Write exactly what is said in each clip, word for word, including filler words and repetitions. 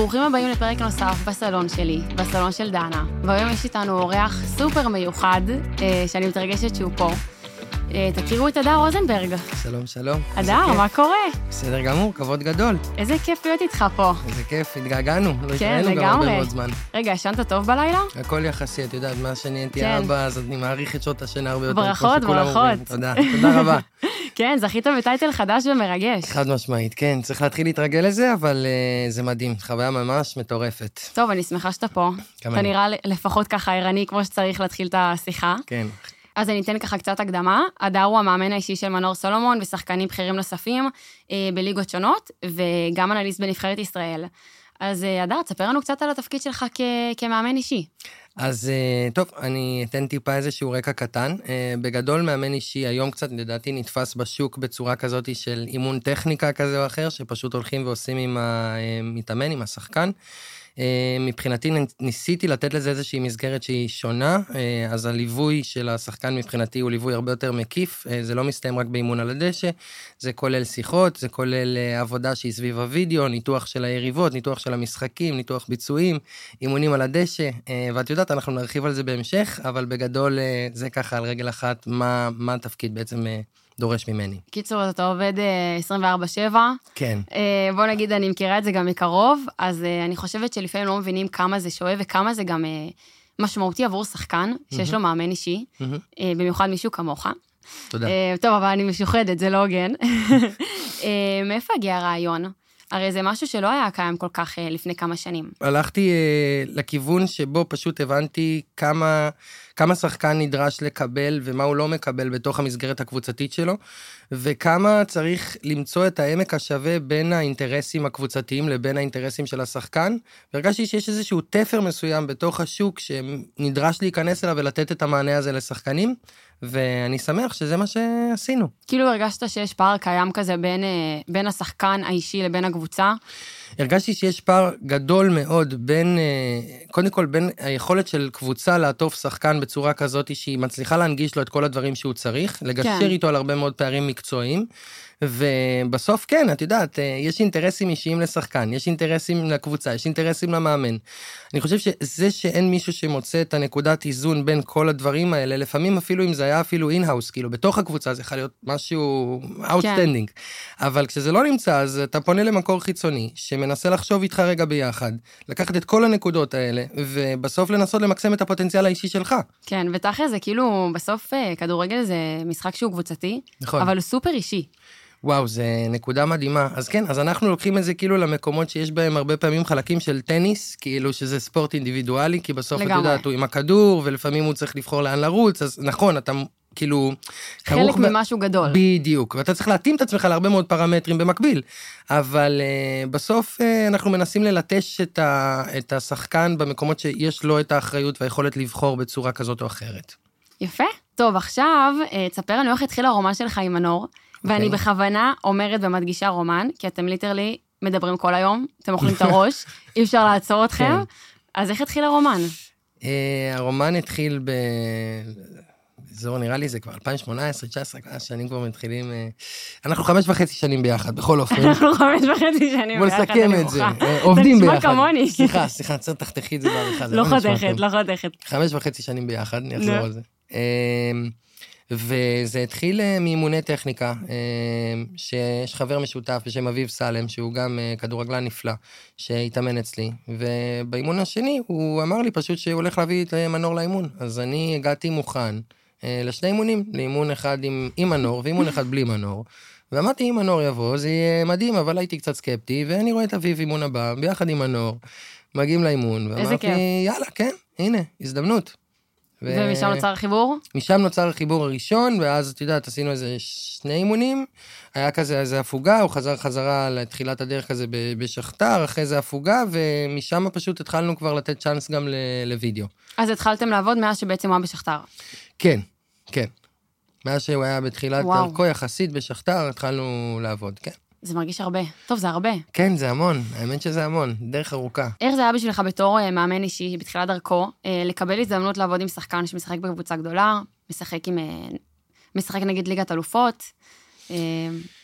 ברוכים הבאים לפרק נוסף בסלון שלי, בסלון של דנה. והיום יש איתנו אורח סופר מיוחד, שאני מתרגשת שהוא פה. תכירו את הדר רוזנברג. שלום, שלום. הדר, מה קורה? בסדר גמור, כבוד גדול. איזה כיף להיות איתך פה. איזה כיף, התגעגענו. לא כן, התראינו גם הרבה מאוד זמן. רגע, ישנת טוב בלילה? הכל יחסי, את יודעת, מה שאני הייתי אבא, אז אני מעריך את שעות השינה הרבה יותר. ברכות, ברכות. תודה, תודה רבה. כן, זכית בטייטל חדש ומרגש. חד משמעית, כן, צריך להתחיל להתרגל לזה, אבל זה מדהים, חוויה ממש מטורפת. טוב, אני שמחה שאתה פה. אתה נראה לפחות ככה ערני כמו שצריך להתחיל את השיחה. כן. אז אני אתן ככה קצת הקדמה. הדר הוא המאמן האישי של מנור סולומון ושחקנים בכירים נוספים אה, בליגות שונות, וגם אנליסט בנבחרת ישראל. אז אה, הדר, תספר לנו קצת על התפקיד שלך כ- כמאמן אישי. אז טוב, אני אתן טיפה איזשהו רקע קטן. בגדול מאמן אישי היום קצת, לדעתי, נתפס בשוק בצורה כזאת של אימון טכניקה כזה או אחר, שפשוט הולכים ועושים עם המתאמן, עם השחקן. מבחינתי ניסיתי לתת לזה איזושהי מסגרת שהיא שונה, אז הליווי של השחקן מבחינתי הוא ליווי הרבה יותר מקיף, זה לא מסתיים רק באימון על הדשא, זה כולל שיחות, זה כולל עבודה שהיא סביב הוידאו, ניתוח של היריבות, ניתוח של המשחקים, ניתוח ביצועים, אימונים על הדשא, ואת יודעת, אנחנו נרחיב על זה בהמשך, אבל בגדול זה ככה על רגל אחת, מה, מה התפקיד בעצם דורש ממני. קיצור, אתה עובד עשרים וארבע שבע. כן. בוא נגיד, אני מכירה את זה גם מקרוב, אז אני חושבת שלפעמים לא מבינים כמה זה שואב, וכמה זה גם משמעותי עבור שחקן, שיש לו מאמן אישי, במיוחד מישהו כמוך. תודה. טוב, אבל אני משוחדת, זה לא הוגן. מאיפה הגיע הרעיון? הרי זה משהו שלא היה קיים כל כך לפני כמה שנים. הלכתי לכיוון שבו פשוט הבנתי כמה... כמה שחקן נדרש לקבל ומה הוא לא מקבל בתוך המסגרת הקבוצתית שלו, וכמה צריך למצוא את העמק השווה בין האינטרסים הקבוצתיים לבין האינטרסים של השחקן, והרגשתי שיש איזשהו תפר מסוים בתוך השוק שנדרש להיכנס אליו ולתת את המענה הזה לשחקנים, ואני שמח שזה מה שעשינו. כאילו הרגשת שיש פער קיים כזה בין, בין השחקן האישי לבין הקבוצה? הרגשתי שיש פער גדול מאוד בין, קודם כל, בין היכולת של קבוצה לעטוף שחקן בצורה כזאת שהיא מצליחה להנגיש לו את כל הדברים שהוא צריך, לגשר כן. איתו על הרבה מאוד פערים מקצועיים, ובסוף כן, את יודעת, יש אינטרסים אישיים לשחקן, יש אינטרסים לקבוצה, יש אינטרסים למאמן. אני חושב שזה שאין מישהו שמוצא את הנקודת איזון בין כל הדברים האלה, לפעמים אפילו אם זה היה אפילו אין-האוס, כאילו בתוך הקבוצה זה יכול להיות משהו outstanding, כן. אבל כשזה לא נמצא, אז אתה פונה למקור חיצוני, שמנסה לחשוב איתך רגע ביחד, לקחת את כל הנקודות האלה, ובסוף לנסות למקסם את הפוטנציאל האישי שלך. כן, ותכף זה כאילו, בסוף כדורגל זה משחק שהוא קבוצתי, נכון. אבל הוא סופר אישי. וואו, זה נקודה מדהימה. אז כן, אז אנחנו לוקחים את זה כאילו למקומות שיש בהם הרבה פעמים חלקים של טניס, כאילו שזה ספורט אינדיבידואלי, כי בסוף את יודעת, הוא עם הכדור, ולפעמים הוא צריך לבחור לאן לרוץ, אז נכון, אתה כאילו... חלק ממשהו גדול. בדיוק, ואתה צריך להתאים את עצמך להרבה מאוד פרמטרים במקביל, אבל uh, בסוף uh, אנחנו מנסים ללטש את, ה, את השחקן במקומות שיש לו את האחריות והיכולת לבחור בצורה כזאת או אחרת. יפה. טוב, עכשיו, תספר לנו איך התחיל הרומן שלך עם מנור, ואני בכוונה אומרת ומדגישה רומן, כי אתם ליטרלי מדברים כל היום, אתם אוכלים את הראש, אי אפשר לעצור אתכם, אז איך התחיל הרומן? הרומן התחיל ב... זהו, נראה לי זה כבר אלפיים שמונה עשרה תשע עשרה, שנים כבר מתחילים... אנחנו חמש וחצי שנים ביחד, בכל אופן. אנחנו חמש וחצי שנים ביחד, בוא נסכם את זה, עובדים ביחד. זה נשמע כמוני. סליחה, סליחה, צריך תחתכי את זה בעריכה. לא חותכת, לא חותכת. חמש וחצי שנים ביחד, אני אחזור על זה. וזה התחיל מאימוני טכניקה, שיש חבר משותף בשם אביב סלם, שהוא גם כדורגלן נפלא, שהתאמן אצלי, ובאימון השני הוא אמר לי פשוט שהוא הולך להביא את מנור לאימון, אז אני הגעתי מוכן לשני אימונים, לאימון אחד עם, עם מנור, ואימון אחד בלי מנור, ואמרתי אם מנור יבוא, זה יהיה מדהים, אבל הייתי קצת סקפטי, ואני רואה את אביב אימון הבא, ביחד עם מנור, מגיעים לאימון, ואמרתי, יאללה, כן, הנה, הזדמנות. ומשם נוצר החיבור? משם נוצר החיבור הראשון, ואז, את יודעת, עשינו איזה שני אימונים, היה כזה איזה הפוגה, הוא חזר חזרה לתחילת הדרך כזה בשכתר, אחרי זה הפוגה, ומשם פשוט התחלנו כבר לתת צ'אנס גם לוידאו. אז התחלתם לעבוד מאז שבעצם הוא היה בשכתר? כן, כן. מאז שהוא היה בתחילת דרכו יחסית בשכתר, התחלנו לעבוד, כן. זה מרגיש הרבה. טוב, זה הרבה. כן, זה המון. האמת שזה המון. דרך ארוכה. איך זה היה בשבילך בתור מאמן אישי, בתחילת דרכו, לקבל הזדמנות לעבוד עם שחקן שמשחק בקבוצה גדולה, משחק עם, משחק נגד ליגת אלופות?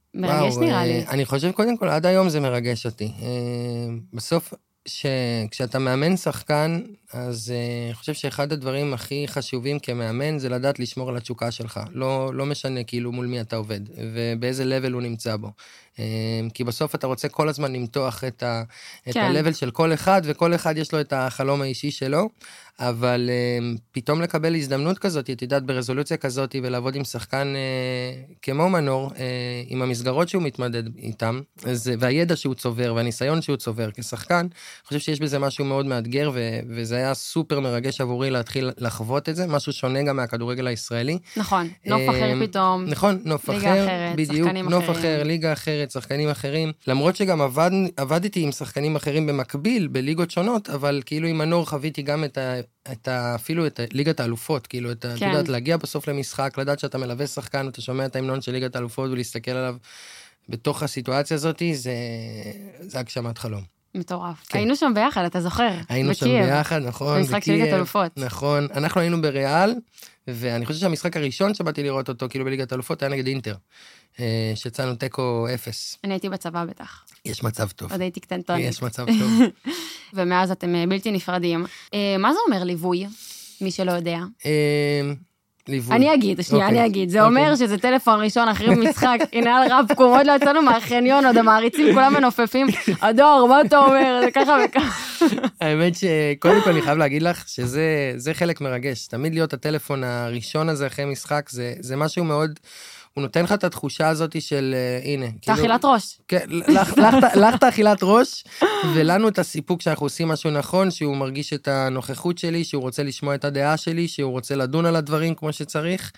מרגש נראה לי. אני חושב קודם כל, עד היום זה מרגש אותי. בסוף, כשאתה מאמן שחקן, אז אני חושב שאחד הדברים הכי חשובים כמאמן, זה לדעת לשמור על התשוקה שלך. לא, לא משנה כאילו מול מי אתה עובד, ובאיזה לבל הוא נמצא בו. כי בסוף אתה רוצה כל הזמן למתוח את ה, את כן. הלבל של כל אחד, וכל אחד יש לו את החלום האישי שלו, אבל פתאום לקבל הזדמנות כזאת, את יודעת, ברזולוציה כזאת, ולעבוד עם שחקן כמו מנור, עם המסגרות שהוא מתמודד איתם, והידע שהוא צובר, והניסיון שהוא צובר כשחקן, אני חושב שיש בזה משהו מאוד מאתגר, וזה היה סופר מרגש עבורי להתחיל לחוות את זה, משהו שונה גם מהכדורגל הישראלי. נכון, נוף אחר פתאום. נכון, נוף ליגה אחר, אחרת, בדיוק, שחקנים נוף אחרים. אחר, ליגה אחרת, שחקנים אחרים. למרות שגם עבד, עבדתי עם שחקנים אחרים במקביל, בליגות שונות, אבל כאילו עם מנור חוויתי גם את ה... את ה, אפילו את ליגת האלופות, כאילו, את, כן. יודעת, להגיע בסוף למשחק, לדעת שאתה מלווה שחקן, אתה שומע את ההמנון של ליגת האלופות, ולהסתכל עליו בתוך הסיטואציה הזאת, זה, זה הגשמת חלום. מטורף. כן. היינו שם ביחד, אתה זוכר? היינו שם ביחד, נכון. במשחק של ליגת האלופות. נכון. אנחנו היינו בריאל, ואני חושב שהמשחק הראשון שבאתי לראות אותו, כאילו בליגת האלופות, היה נגד אינטר, שיצאנו תיקו אפס. אני הייתי בצבא בטח. יש מצב טוב. עוד הייתי קטנטונית. יש מצב טוב. ומאז אתם בלתי נפרדים. מה זה אומר ליווי, מי שלא יודע? ליווי. אני אגיד, שנייה, אני אגיד. זה אומר שזה טלפון ראשון אחרי משחק, הנה על רבקום, עוד לא יצאנו מהחניון, עוד המעריצים, כולם מנופפים, הדור, מה אתה אומר? זה ככה וככה. האמת שקודם כל אני חייב להגיד לך שזה חלק מרגש. תמיד להיות הטלפון הראשון הזה אחרי משחק, זה משהו מאוד... הוא נותן לך את התחושה הזאת של, הנה. תאכילת ראש. כן, לך תאכילת ראש, ולנו את הסיפוק שאנחנו עושים משהו נכון, שהוא מרגיש את הנוכחות שלי, שהוא רוצה לשמוע את הדעה שלי, שהוא רוצה לדון על הדברים כמו שצריך,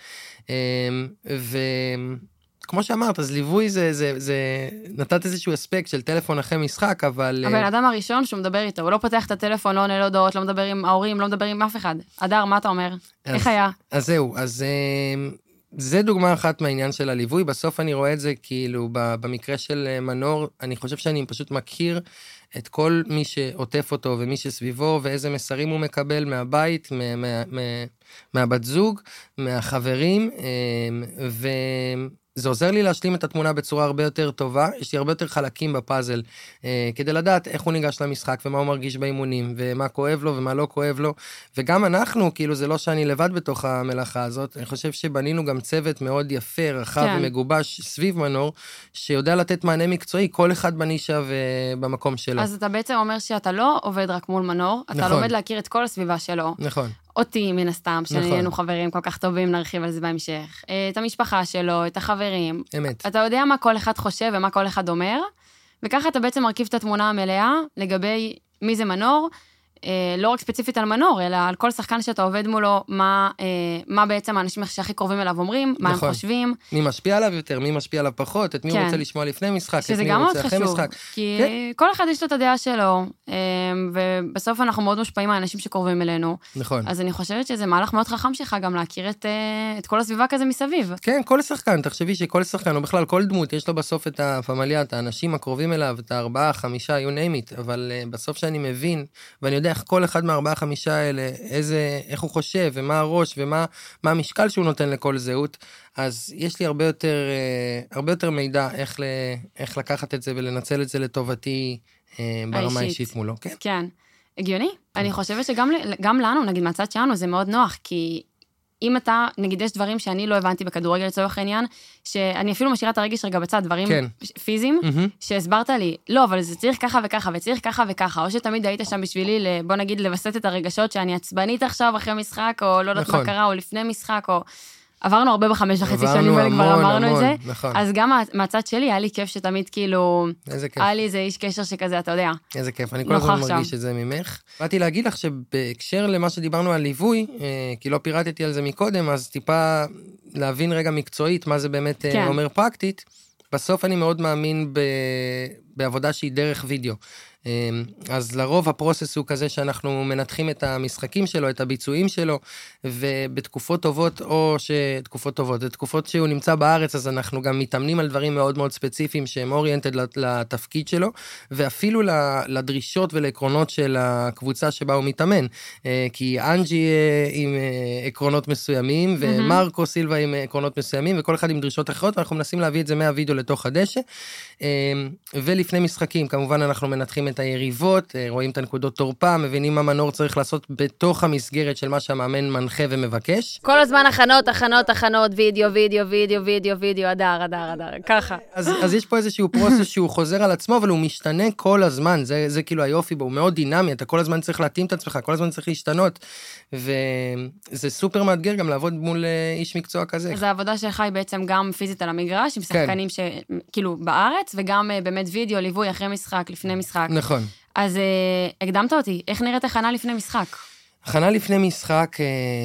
וכמו שאמרת, אז ליווי זה, זה, זה, נתת איזשהו אספקט של טלפון אחרי משחק, אבל... הבן אדם הראשון שהוא מדבר איתו, הוא לא פותח את הטלפון, לא עונה לו הודעות, לא מדבר עם ההורים, לא מדבר עם אף אחד. אדר, מה אתה אומר? איך היה? אז זהו, אז... זה דוגמה אחת מהעניין של הליווי, בסוף אני רואה את זה כאילו במקרה של מנור, אני חושב שאני פשוט מכיר את כל מי שעוטף אותו ומי שסביבו, ואיזה מסרים הוא מקבל מהבית, מה, מה, מה, מהבת זוג, מהחברים, ו... זה עוזר לי להשלים את התמונה בצורה הרבה יותר טובה, יש לי הרבה יותר חלקים בפאזל, אה, כדי לדעת איך הוא ניגש למשחק, ומה הוא מרגיש באימונים, ומה כואב לו, ומה לא כואב לו, וגם אנחנו, כאילו זה לא שאני לבד בתוך המלאכה הזאת, אני חושב שבנינו גם צוות מאוד יפה, רחב כן. ומגובש סביב מנור, שיודע לתת מענה מקצועי, כל אחד בנישה ובמקום שלו. אז אתה בעצם אומר שאתה לא עובד רק מול מנור, אתה נכון. לומד להכיר את כל הסביבה שלו. נכון. אותי מן הסתם, שנהיינו נכון. חברים כל כך טובים, נרחיב על זה בהמשך. את המשפחה שלו, את החברים. אמת. אתה יודע מה כל אחד חושב ומה כל אחד אומר, וככה אתה בעצם מרכיב את התמונה המלאה לגבי מי זה מנור, לא רק ספציפית על מנור, אלא על כל שחקן שאתה עובד מולו, מה, מה בעצם האנשים שהכי קרובים אליו אומרים, מה נכון. הם חושבים. מי משפיע עליו יותר, מי משפיע עליו פחות, את מי כן. הוא רוצה לשמוע לפני משחק, את מי הוא רוצה אחרי חשוב, משחק. כי כן. כל אחד יש לו את הדעה שלו, ובסוף אנחנו מאוד מושפעים מהאנשים שקרובים אלינו. נכון. אז אני חושבת שזה מהלך מאוד חכם שלך גם להכיר את, את כל הסביבה כזה מסביב. כן, כל שחקן, תחשבי שכל שחקן, או בכלל כל דמות, יש לו בסוף את הפמליה, את האנשים הקרובים אליו, את הארבעה, חמישה, you name it, אבל בסוף שאני מבין, ואני יודע איך כל אחד מהארבעה חמישה האלה, איזה, איך הוא חושב, ומה הראש, ומה, מה המשקל שהוא נותן לכל זהות, אז יש לי הרבה יותר, הרבה יותר מידע איך, ל, איך לקחת את זה ולנצל את זה לטובתי ברמה האישית מולו. כן. כן. הגיוני. אני חושבת שגם גם לנו, נגיד מהצד שלנו, זה מאוד נוח, כי אם אתה, נגיד, יש דברים שאני לא הבנתי בכדורגל לצורך העניין, שאני אפילו משאירה את הרגש רגע בצד, דברים כן. פיזיים, mm-hmm. שהסברת לי, לא, אבל זה צריך ככה וככה, וצריך ככה וככה, או שתמיד היית שם בשבילי, בוא נגיד, לבסט את הרגשות שאני עצבנית עכשיו אחרי משחק, או לא יודעת נכון. מה קרה, או לפני משחק, או... עברנו הרבה בחמש וחצי שנים, וכבר אמרנו את זה. נכון. אז גם מהצד שלי, היה לי כיף שתמיד כאילו... איזה כיף. היה לי איזה איש קשר שכזה, אתה יודע. איזה כיף, אני כל הזמן מרגיש את זה ממך. באתי להגיד לך שבהקשר למה שדיברנו על ליווי, כי לא פירטתי על זה מקודם, אז טיפה להבין רגע מקצועית, מה זה באמת כן. אומר פרקטית. בסוף אני מאוד מאמין ב... בעבודה שהיא דרך וידאו. אז לרוב הפרוסס הוא כזה שאנחנו מנתחים את המשחקים שלו, את הביצועים שלו, ובתקופות טובות, או שתקופות טובות, תקופות שהוא נמצא בארץ, אז אנחנו גם מתאמנים על דברים מאוד מאוד ספציפיים, שהם אוריינטד לתפקיד שלו, ואפילו לדרישות ולעקרונות של הקבוצה שבה הוא מתאמן, כי אנג'י עם עקרונות מסוימים, ומרקו סילבה עם עקרונות מסוימים, וכל אחד עם דרישות אחרות, ואנחנו מנסים להביא את זה מהווידאו לתוך הדשא, ולפני משחקים, כמובן אנחנו מנתחים את היריבות, רואים את הנקודות תורפה, מבינים מה מנור צריך לעשות בתוך המסגרת של מה שהמאמן מנחה ומבקש. כל הזמן הכנות, הכנות, הכנות, וידאו, וידאו, וידאו, וידאו, וידאו, אדר, אדר, אדר, ככה. אז, אז יש פה איזשהו פרוסס שהוא חוזר על עצמו, אבל הוא משתנה כל הזמן, זה, זה כאילו היופי בו, הוא מאוד דינמי, אתה כל הזמן צריך להתאים את עצמך, כל הזמן צריך להשתנות, וזה סופר מאתגר גם לעבוד מול איש מקצוע כזה. אז העבודה שלך היא בעצם גם פיזית על המגרש, עם שחקנים שכאילו בארץ, וגם באמת וידאו, ליווי אחרי משחק, לפני משחק. נכון. אז הקדמת אותי, איך נראית הכנה לפני משחק? הכנה לפני משחק,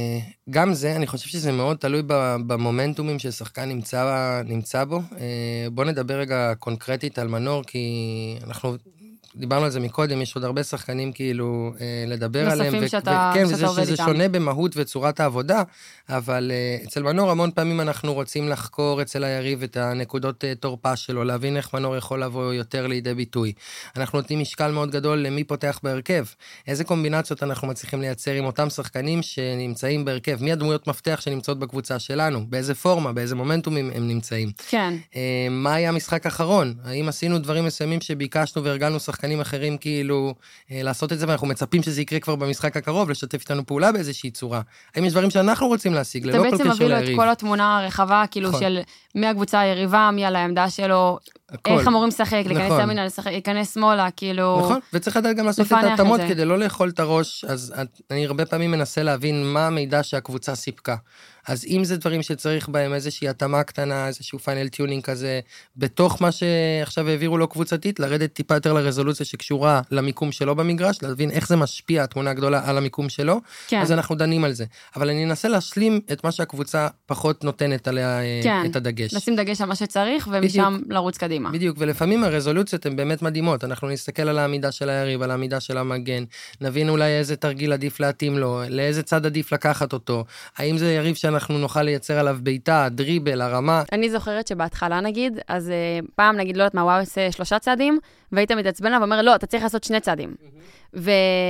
גם זה, אני חושב שזה מאוד תלוי במומנטומים ששחקן נמצא, נמצא בו. בוא נדבר רגע קונקרטית על מנור, כי אנחנו דיברנו על זה מקודם, יש עוד הרבה שחקנים כאילו לדבר עליהם. נוספים שאתה, כן, שאתה עובד איתם. שזה שונה במהות וצורת העבודה, אבל אצל מנור המון פעמים אנחנו רוצים לחקור אצל היריב את הנקודות תורפה שלו, להבין איך מנור יכול לבוא יותר לידי ביטוי. אנחנו נותנים משקל מאוד גדול למי פותח בהרכב. איזה קומבינציות אנחנו מצליחים לייצר עם אותם שחקנים שנמצאים בהרכב? מי הדמויות מפתח שנמצאות בקבוצה שלנו? באיזה פורמה, באיזה מומנטומים הם נמצאים? כן. מה היה המשחק האחרון? האם עשינו דברים מסוימים שביקשנו והרגלנו שחקנים אחרים כאילו לעשות את זה, ואנחנו מצפים שזה יקרה כבר במשחק הקרוב, לשתף איתנו פעולה באיזושהי צורה. האם יש דברים שאנחנו רוצים להשיג, ללא כל קשר ליריב? אתה בעצם מביא לו את כל התמונה הרחבה, כאילו של מי הקבוצה היריבה, מי על העמדה שלו, איך אמורים לשחק, להיכנס ימינה, להיכנס שמאלה, כאילו... נכון, וצריך לדעת גם לעשות את ההתאמות כדי לא לאכול את הראש, אז אני הרבה פעמים מנסה להבין מה המידע שהקבוצה סיפקה. אז אם זה דברים שצריך בהם איזושהי התאמה קטנה, איזשהו פיינל טיונינג כזה, בתוך מה שעכשיו העבירו לו קבוצתית, לרדת טיפה יותר לרזולוציה שקשורה למיקום שלו במגרש, להבין איך זה משפיע, התמונה הגדולה על המיקום שלו, כן. אז אנחנו דנים על זה. אבל אני אנסה להשלים את מה שהקבוצה פחות נותנת עליה כן. את הדגש. לשים דגש על מה שצריך, ומשם בדיוק, לרוץ קדימה. בדיוק, ולפעמים הרזולוציות הן באמת מדהימות, אנחנו נסתכל על העמידה של היריב, על העמידה של המגן, נבין אולי איזה תרגיל עדיף להתאים לו, לאיזה צד עדיף לקחת אותו, האם זה יריב שאנחנו נוכל לייצר עליו ביתה, דריבל, הרמה. אני זוכרת שבהתחלה נגיד, אז uh, פעם נגיד לא יודעת מה, וואו עושה שלושה צעדים, והיית מתעצבן לה ואומר, לא, אתה צריך לעשות שני צעדים. Mm-hmm.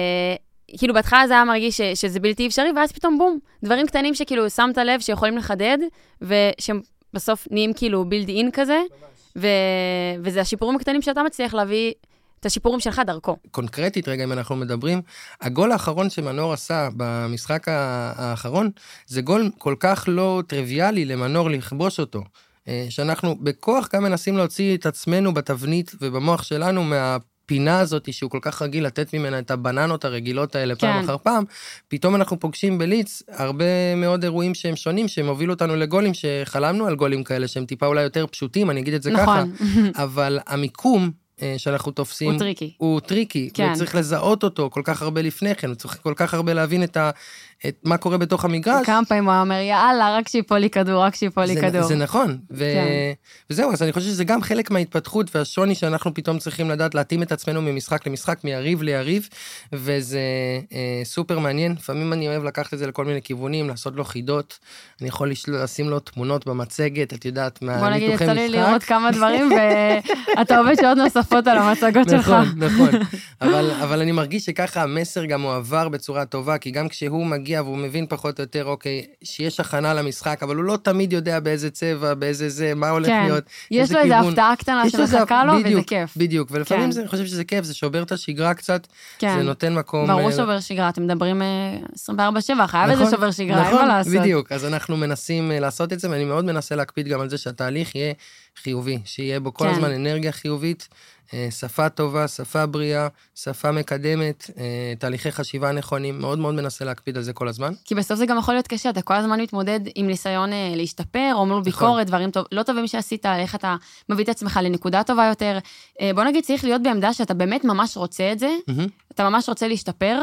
וכאילו בהתחלה זה היה מרגיש ש... שזה בלתי אפשרי, ואז פתאום בום, דברים קטנים שכאילו שמת לב שיכולים לחדד, ושהם בסוף נהיים כאילו בילד אין כזה, ו... וזה השיפורים הקטנים שאתה מצליח להביא את השיפורים שלך דרכו. קונקרטית, רגע, אם אנחנו מדברים, הגול האחרון שמנור עשה במשחק האחרון, זה גול כל כך לא טריוויאלי למנור לכבוש אותו, שאנחנו בכוח גם מנסים להוציא את עצמנו בתבנית ובמוח שלנו מהפינה הזאת, שהוא כל כך רגיל לתת ממנה את הבננות הרגילות האלה כן. פעם אחר פעם, פתאום אנחנו פוגשים בליץ הרבה מאוד אירועים שהם שונים, שהם הובילו אותנו לגולים שחלמנו על גולים כאלה, שהם טיפה אולי יותר פשוטים, אני אגיד את זה נכון. ככה, אבל המיקום, שאנחנו תופסים, הוא טריקי. הוא טריקי, כן. וצריך לזהות אותו כל כך הרבה לפני כן, וצריך כל כך הרבה להבין את, ה, את מה קורה בתוך המגרש. כמה פעמים הוא אומר, יאללה, רק שיפול לי כדור, רק שיפול לי כדור. זה נכון, ו... כן. וזהו, אז אני חושב שזה גם חלק מההתפתחות, והשוני שאנחנו פתאום צריכים לדעת להתאים את עצמנו ממשחק למשחק, מיריב ליריב, וזה אה, סופר מעניין, לפעמים אני אוהב לקחת את זה לכל מיני כיוונים, לעשות לו חידות, אני יכול לשים לו תמונות במצגת, את יודעת, בוא נגיד, יצא לי לראות כמה דברים, ואתה עובד שעוד נוספות על המצגות שלך. נכון, נכון. אבל, אבל אני מרגיש שככה המסר גם מועבר בצורה טובה, כי גם כשהוא מגיע והוא מבין פחות או יותר, אוקיי, שיש הכנה למשחק, אבל הוא לא תמיד יודע באיזה צבע, באיזה זה, מה הולך כן. להיות. יש לו איזו הפתעה קטנה שמחכה לו, וזה כיף. בדיוק, ולפעמים כן. זה, אני חושב שזה כיף, זה שובר את השגרה קצת, כן. זה נותן מקום... ברור שובר שגרה, אתם מדברים עשרים וארבע שבע, חייב איזה שובר שגרה, נכון, אין מה לעשות. בדיוק, אז אנחנו מנסים לעשות את זה, ואני מאוד מנסה להקפיד גם על זה שהתהליך יהיה חיובי, שיהיה בו כל כן. הזמן אנרגיה חיובית, שפה טובה, שפה בריאה, שפה מקדמת, תהליכי חשיבה נכונים, מאוד מאוד מנסה להקפיד על זה כל הזמן. כי בסוף זה גם יכול להיות קשה, אתה כל הזמן מתמודד עם ניסיון להשתפר, או מול ביקורת, דברים טוב, לא טובים שעשית, איך אתה מביא את עצמך לנקודה טובה יותר. בוא נגיד, צריך להיות בעמדה שאתה באמת ממש רוצה את זה, אתה ממש רוצה להשתפר,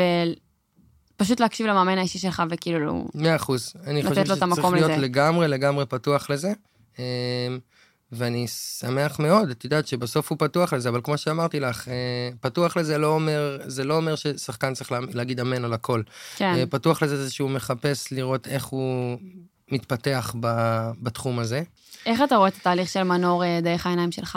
ופשוט להקשיב למאמן האישי שלך, וכאילו מאה אחוז. אני חושב שצריך להיות לגמרי, לגמרי פתוח לזה. ואני שמח מאוד, את יודעת שבסוף הוא פתוח לזה, אבל כמו שאמרתי לך, פתוח לזה לא אומר, זה לא אומר ששחקן צריך להגיד אמן על הכל. כן. פתוח לזה זה שהוא מחפש לראות איך הוא מתפתח בתחום הזה. איך אתה רואה את התהליך של מנור דרך העיניים שלך?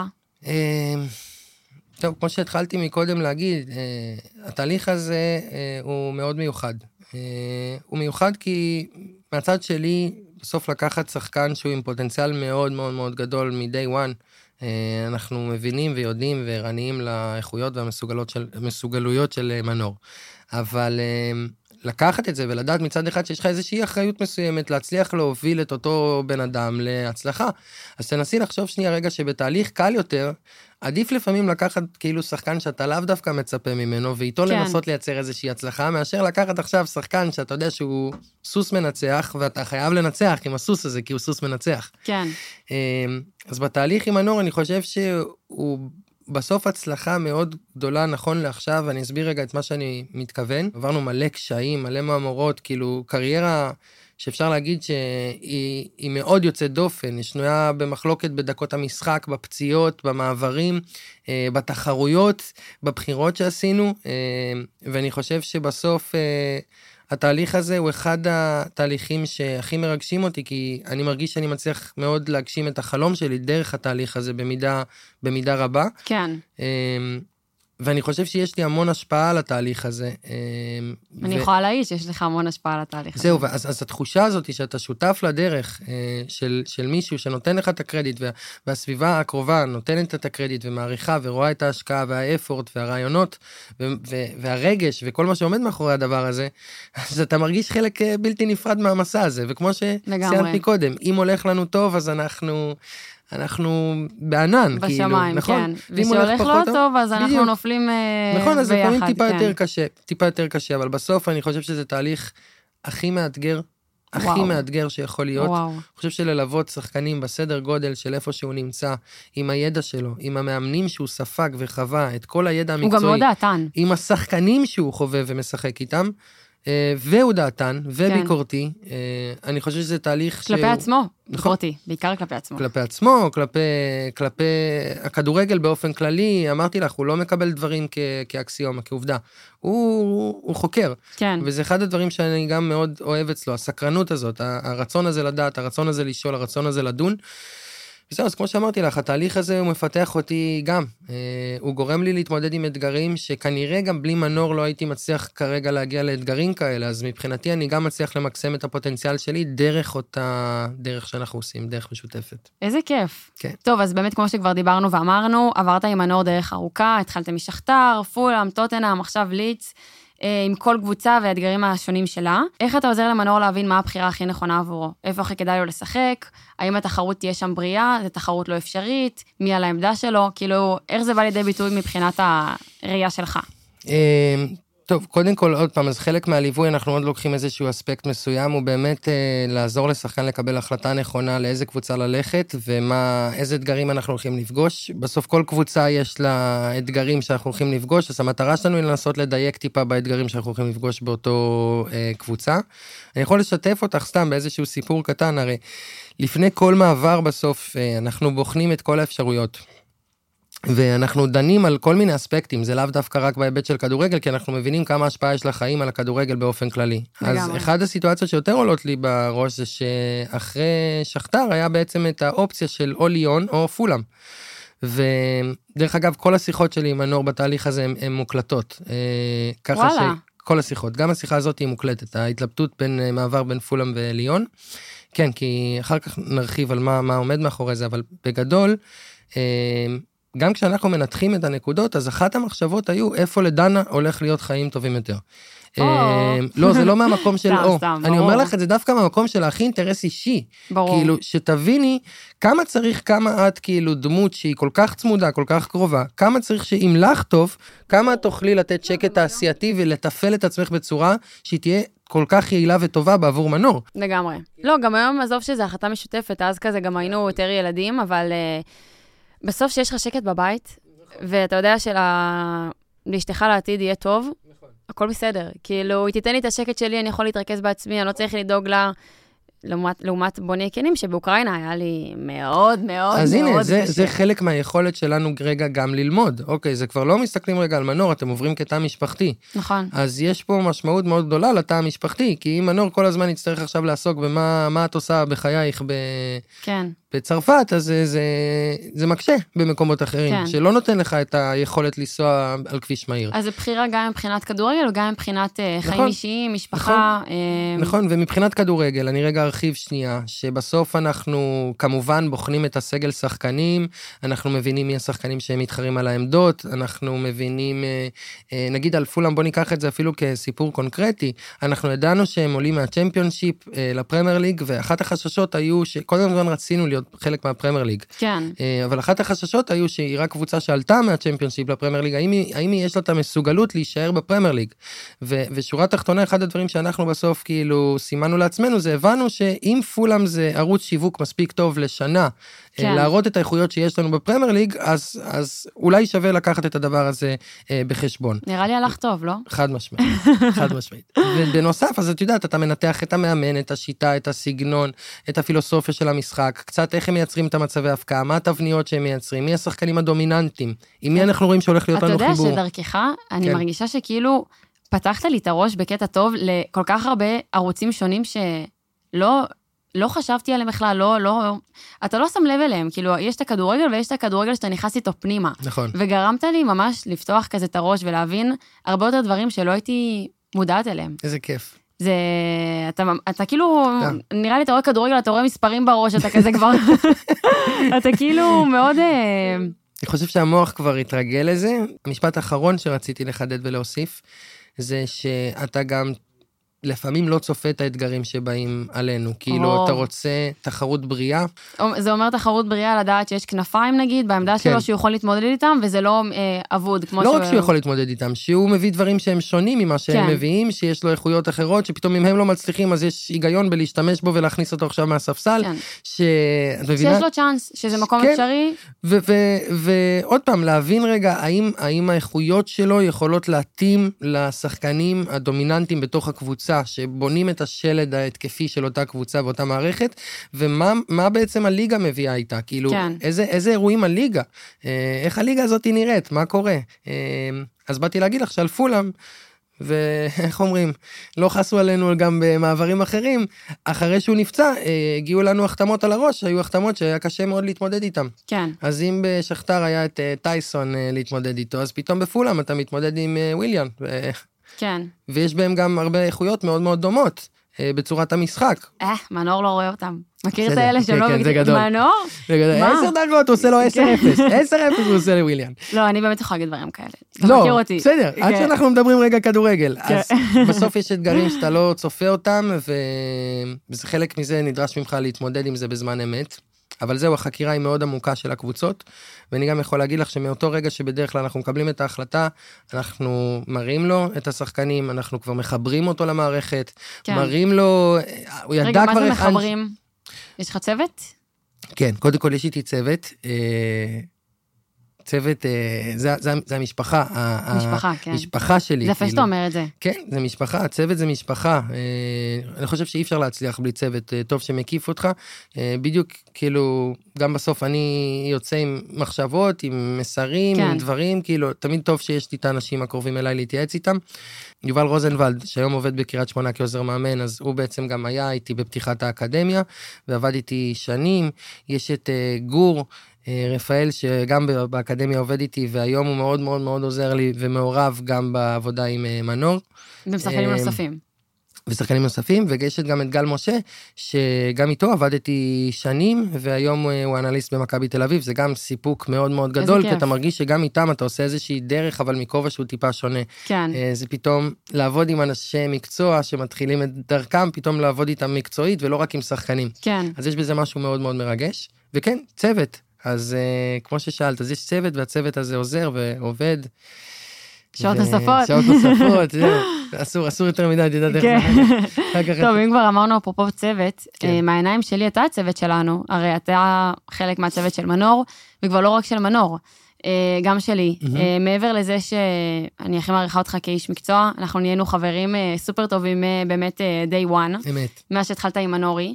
טוב, כמו שהתחלתי מקודם להגיד, התהליך הזה הוא מאוד מיוחד. הוא מיוחד כי מהצד שלי, בסוף לקחת שחקן שהוא עם פוטנציאל מאוד מאוד מאוד גדול מ-day one, אנחנו מבינים ויודעים וערניים לאיכויות והמסוגלויות של מנור. אבל לקחת את זה ולדעת מצד אחד שיש לך איזושהי אחריות מסוימת להצליח להוביל את אותו בן אדם להצלחה. אז תנסי לחשוב שנייה רגע שבתהליך קל יותר, עדיף לפעמים לקחת כאילו שחקן שאתה לאו דווקא מצפה ממנו, ואיתו כן. לנסות לייצר איזושהי הצלחה, מאשר לקחת עכשיו שחקן שאתה יודע שהוא סוס מנצח, ואתה חייב לנצח עם הסוס הזה, כי הוא סוס מנצח. כן. אז בתהליך עם מנור אני חושב שהוא בסוף הצלחה מאוד גדולה, נכון לעכשיו, ואני אסביר רגע את מה שאני מתכוון. עברנו מלא קשיים, מלא מאמורות, כאילו קריירה שאפשר להגיד שהיא מאוד יוצאת דופן, היא שנויה במחלוקת בדקות המשחק, בפציעות, במעברים, בתחרויות, בבחירות שעשינו, ואני חושב שבסוף התהליך הזה הוא אחד התהליכים שהכי מרגשים אותי, כי אני מרגיש שאני מצליח מאוד להגשים את החלום שלי דרך התהליך הזה במידה, במידה רבה. כן. ואני חושב שיש לי המון השפעה על התהליך הזה. אני יכולה להעיד שיש לך המון השפעה על התהליך הזה. זהו, אז, אז התחושה הזאת שאתה שותף לדרך של, של מישהו שנותן לך את הקרדיט, והסביבה הקרובה נותנת את הקרדיט ומעריכה ורואה את ההשקעה והאפורט והרעיונות והרגש וכל מה שעומד מאחורי הדבר הזה, אז אתה מרגיש חלק בלתי נפרד מהמסע הזה, וכמו שציינתי קודם, אם הולך לנו טוב, אז אנחנו... אנחנו בענן, בשמיים, כאילו, נכון? כן. ושהולך לא טוב, אז אנחנו בדיוק. נופלים ביחד. נכון, אז לפעמים טיפה כן. יותר קשה, טיפה יותר קשה, אבל בסוף אני חושב שזה תהליך הכי מאתגר, הכי וואו. מאתגר שיכול להיות. וואו. אני חושב שללוות שחקנים בסדר גודל של איפה שהוא נמצא, עם הידע שלו, עם המאמנים שהוא ספג וחווה, את כל הידע המקצועי. הוא גם מאוד דעתן. עם השחקנים שהוא חווה ומשחק איתם, והוא דעתן, וביקורתי, אני חושב שזה תהליך כלפי עצמו, ביקורתי, בעיקר כלפי עצמו. כלפי עצמו, כלפי הכדורגל באופן כללי, אמרתי לך, הוא לא מקבל דברים כאקסיומה, כעובדה. הוא חוקר. כן. וזה אחד הדברים שאני גם מאוד אוהב אצלו, הסקרנות הזאת, הרצון הזה לדעת, הרצון הזה לשאול, הרצון הזה לדון. וזהו, אז כמו שאמרתי לך, התהליך הזה הוא מפתח אותי גם, הוא גורם לי להתמודד עם אתגרים, שכנראה גם בלי מנור לא הייתי מצליח כרגע להגיע לאתגרים כאלה, אז מבחינתי אני גם מצליח למקסם את הפוטנציאל שלי, דרך אותה דרך שאנחנו עושים, דרך משותפת. איזה כיף. כן. טוב, אז באמת כמו שכבר דיברנו ואמרנו, עברת עם מנור דרך ארוכה, התחלתם משכתר, פולאם, טוטנהאם, עכשיו ליץ, עם כל קבוצה והאתגרים השונים שלה. איך אתה עוזר למנור להבין מה הבחירה הכי נכונה עבורו? איפה הכי כדאי לו לשחק? האם התחרות תהיה שם בריאה? זה תחרות לא אפשרית? מי על העמדה שלו? כאילו, איך זה בא לידי ביטוי מבחינת הראייה שלך? טוב, קודם כל, עוד פעם, אז חלק מהליווי, אנחנו עוד לוקחים איזשהו אספקט מסוים, הוא באמת אה, לעזור לשחקן לקבל החלטה נכונה לאיזה קבוצה ללכת, ומה, איזה אתגרים אנחנו הולכים לפגוש. בסוף כל קבוצה יש לה אתגרים שאנחנו הולכים לפגוש, אז המטרה שלנו היא לנסות לדייק טיפה באתגרים שאנחנו הולכים לפגוש באותו אה, קבוצה. אני יכול לשתף אותך סתם באיזשהו סיפור קטן, הרי לפני כל מעבר בסוף, אה, אנחנו בוחנים את כל האפשרויות. ואנחנו דנים על כל מיני אספקטים, זה לאו דווקא רק בהיבט של כדורגל, כי אנחנו מבינים כמה השפעה יש לחיים על הכדורגל באופן כללי. לגמרי. אז אחד הסיטואציות שיותר עולות לי בראש, זה שאחרי שכתר היה בעצם את האופציה של או ליון או פולאם. ודרך אגב, כל השיחות שלי עם מנור בתהליך הזה הן מוקלטות. ככה וואלה. שכל השיחות, גם השיחה הזאת היא מוקלטת, ההתלבטות בין מעבר בין פולאם וליון. כן, כי אחר כך נרחיב על מה, מה עומד מאחורי זה, אבל בגדול, גם כשאנחנו מנתחים את הנקודות, אז אחת המחשבות היו, איפה לדנה הולך להיות חיים טובים יותר. לא, זה לא מהמקום של או. אני אומר לך את זה דווקא מהמקום של הכי אינטרס אישי. ברור. כאילו, שתביני כמה צריך, כמה את כאילו דמות שהיא כל כך צמודה, כל כך קרובה, כמה צריך שאם לך טוב, כמה תוכלי לתת שקט תעשייתי ולטפל את עצמך בצורה שהיא תהיה כל כך יעילה וטובה בעבור מנור. לגמרי. לא, גם היום עזוב שזה החלטה משותפת, אז כזה גם היינו יותר ילדים, אבל בסוף שיש לך שקט בבית, ואתה יודע שלאשתך לעתיד יהיה טוב, הכל בסדר. כאילו, היא תיתן לי את השקט שלי, אני יכול להתרכז בעצמי, אני לא צריך לדאוג לה, לעומת, לעומת בוני כלים, שבאוקראינה היה לי מאוד מאוד אז מאוד הנה, זה, קשה. זה חלק מהיכולת שלנו רגע גם ללמוד. אוקיי, זה כבר לא מסתכלים רגע על מנור, אתם עוברים כתא משפחתי. נכון. אז יש פה משמעות מאוד גדולה לתא המשפחתי, כי אם מנור כל הזמן יצטרך עכשיו לעסוק במה מה את עושה בחייך ב... כן. בצרפת, אז זה, זה, זה מקשה במקומות אחרים, כן. שלא נותן לך את היכולת לנסוע על כביש מהיר. אז זה בחירה גם מבחינת כדורגל, וגם מבחינת נכון, חיים אישיים, משפחה. נכון, אה... נכון, ומבחינת כדורגל, אני רגע ארחיב שנייה, שבסוף אנחנו כמובן בוחנים את הסגל שחקנים, אנחנו מבינים מי השחקנים שהם מתחרים על העמדות, אנחנו מבינים, אה, אה, נגיד על פולאם, בוא ניקח את זה אפילו כסיפור קונקרטי, אנחנו ידענו שהם עולים מהצ'מפיונשיפ אה, לפרמייר ליג, ואחת החששות היו שכל הזמן רצינו להיות חלק מהפרמייר ליג. כן. אבל אחת החששות היו שהיא רק קבוצה שעלתה מהצ'מפיונשיפ לפרמייר ליג, האם, האם יש לה את המסוגלות להישאר בפרמייר ליג? ו, ושורה תחתונה, אחד הדברים שאנחנו בסוף כאילו סימנו לעצמנו, זה הבנו שאם פולאם זה ערוץ שיווק מספיק טוב לשנה, כן. להראות את האיכויות שיש לנו בפרמייר ליג, אז, אז אולי שווה לקחת את הדבר הזה אה, בחשבון. נראה לי הלך טוב, לא? חד משמעית, חד משמעית. ובנוסף, אז את יודעת, אתה מנתח את המאמן, את השיטה, את הסגנון, את הפילוסופיה של המשחק, קצת איך הם מייצרים את המצבי ההפקעה, מה התבניות שהם מייצרים, מי השחקנים הדומיננטיים, עם מי אנחנו רואים שהולך להיות לנו חיבור. אתה יודע שדרכך, אני מרגישה שכאילו פתחת לי את הראש בקטע טוב לכל כך הרבה ערוצים שונים שלא לא חשבתי עליהם בכלל, לא, לא, אתה לא שם לב אליהם, כאילו, יש את הכדורגל ויש את הכדורגל שאתה נכנס איתו פנימה. נכון. וגרמת לי ממש לפתוח כזה את הראש ולהבין הרבה יותר דברים שלא הייתי מודעת אליהם. איזה כיף. זה, אתה, אתה כאילו, נראה לי, אתה רואה כדורגל, אתה רואה מספרים בראש, אתה כזה כבר, אתה כאילו מאוד... אני חושב שהמוח כבר התרגל לזה. המשפט האחרון שרציתי לחדד ולהוסיף, זה שאתה גם לפעמים לא צופה את האתגרים שבאים עלינו, כאילו אתה רוצה תחרות בריאה. זה אומר תחרות בריאה לדעת שיש כנפיים נגיד, בעמדה שלו שהוא יכול להתמודד איתם, וזה לא אבוד. לא רק שהוא יכול להתמודד איתם, שהוא מביא דברים שהם שונים ממה שהם מביאים, שיש לו איכויות אחרות, שפתאום אם הם לא מצליחים, אז יש היגיון בלהשתמש בו ולהכניס אותו עכשיו מהספסל. שיש לו צ'אנס, שזה מקום אפשרי. ועוד פעם, להבין רגע, האם האיכויות שלו יכולות להתאים לשחקנים הדומיננטיים בתוך הקבוצה, שבונים את השלד ההתקפי של אותה קבוצה ואותה מערכת, ומה מה בעצם הליגה מביאה איתה, כאילו, כן. איזה, איזה אירועים הליגה, איך הליגה הזאת נראית, מה קורה, אז באתי להגיד לך שעל פולאם, ואיך אומרים, לא חסו עלינו גם במעברים אחרים, אחרי שהוא נפצע, הגיעו לנו החתמות על הראש, היו החתמות שהיה קשה מאוד להתמודד איתם. כן. אז אם בשכתר היה את טייסון להתמודד איתו, אז פתאום בפולאם אתה מתמודד עם וויליאן, כן. ויש בהם גם הרבה איכויות מאוד מאוד דומות, בצורת המשחק. אה, מנור לא רואה אותם. מכיר את האלה שלא מגדיר? מנור? עשר דרגות, הוא עושה לו עשר אפס. עשר אפס הוא עושה לוויליאן. לא, אני באמת יכולה להגיד דברים כאלה. לא, בסדר, עד שאנחנו מדברים רגע כדורגל. אז בסוף יש אתגרים שאתה לא צופה אותם, וזה חלק מזה נדרש ממך להתמודד עם זה בזמן אמת. אבל זהו, החקירה היא מאוד עמוקה של הקבוצות, ואני גם יכול להגיד לך שמאותו רגע שבדרך כלל אנחנו מקבלים את ההחלטה, אנחנו מראים לו את השחקנים, אנחנו כבר מחברים אותו למערכת, כן. מראים לו, הוא ידע רגע, כבר... רגע, מה זה מחברים? אנ... יש לך צוות? כן, קודם כל יש איתי צוות, צוות, זה, זה, זה המשפחה. משפחה, כן. המשפחה שלי. זה יפה שאתה אומר את זה. כן, זה משפחה, הצוות זה משפחה. אני חושב שאי אפשר להצליח בלי צוות טוב שמקיף אותך. בדיוק, כאילו, גם בסוף אני יוצא עם מחשבות, עם מסרים, כן. עם דברים, כאילו, תמיד טוב שיש לי את האנשים הקרובים אליי להתייעץ איתם. יובל רוזנבלד, שהיום עובד בקריית שמונה כעוזר מאמן, אז הוא בעצם גם היה איתי בפתיחת האקדמיה, ועבד איתי שנים. יש את גור, רפאל, שגם באקדמיה עובד איתי, והיום הוא מאוד מאוד מאוד עוזר לי, ומעורב גם בעבודה עם מנור. ושחקנים נוספים. ושחקנים נוספים, ויש גם את גל משה, שגם איתו עבדתי שנים, והיום הוא אנליסט במכבי תל אביב, זה גם סיפוק מאוד מאוד גדול, כי אתה מרגיש שגם איתם אתה עושה איזושהי דרך, אבל מכובע שהוא טיפה שונה. כן. זה פתאום לעבוד עם אנשי מקצוע, שמתחילים את דרכם, פתאום לעבוד איתם מקצועית, ולא רק עם שחקנים. כן. אז יש בזה משהו מאוד מאוד מרגש, וכן, צוות. אז uh, כמו ששאלת, אז יש צוות, והצוות הזה עוזר ועובד. שעות נוספות. שעות נוספות, אסור, אסור יותר מדי, תדעת איך. טוב, אם כבר אמרנו אפרופו צוות, מהעיניים שלי אתה הצוות שלנו, הרי אתה חלק מהצוות של מנור, וכבר לא רק של מנור. גם שלי. מעבר לזה שאני הכי מעריכה אותך כאיש מקצוע, אנחנו נהיינו חברים סופר טובים באמת day one. אמת. מאז שהתחלת עם מנורי.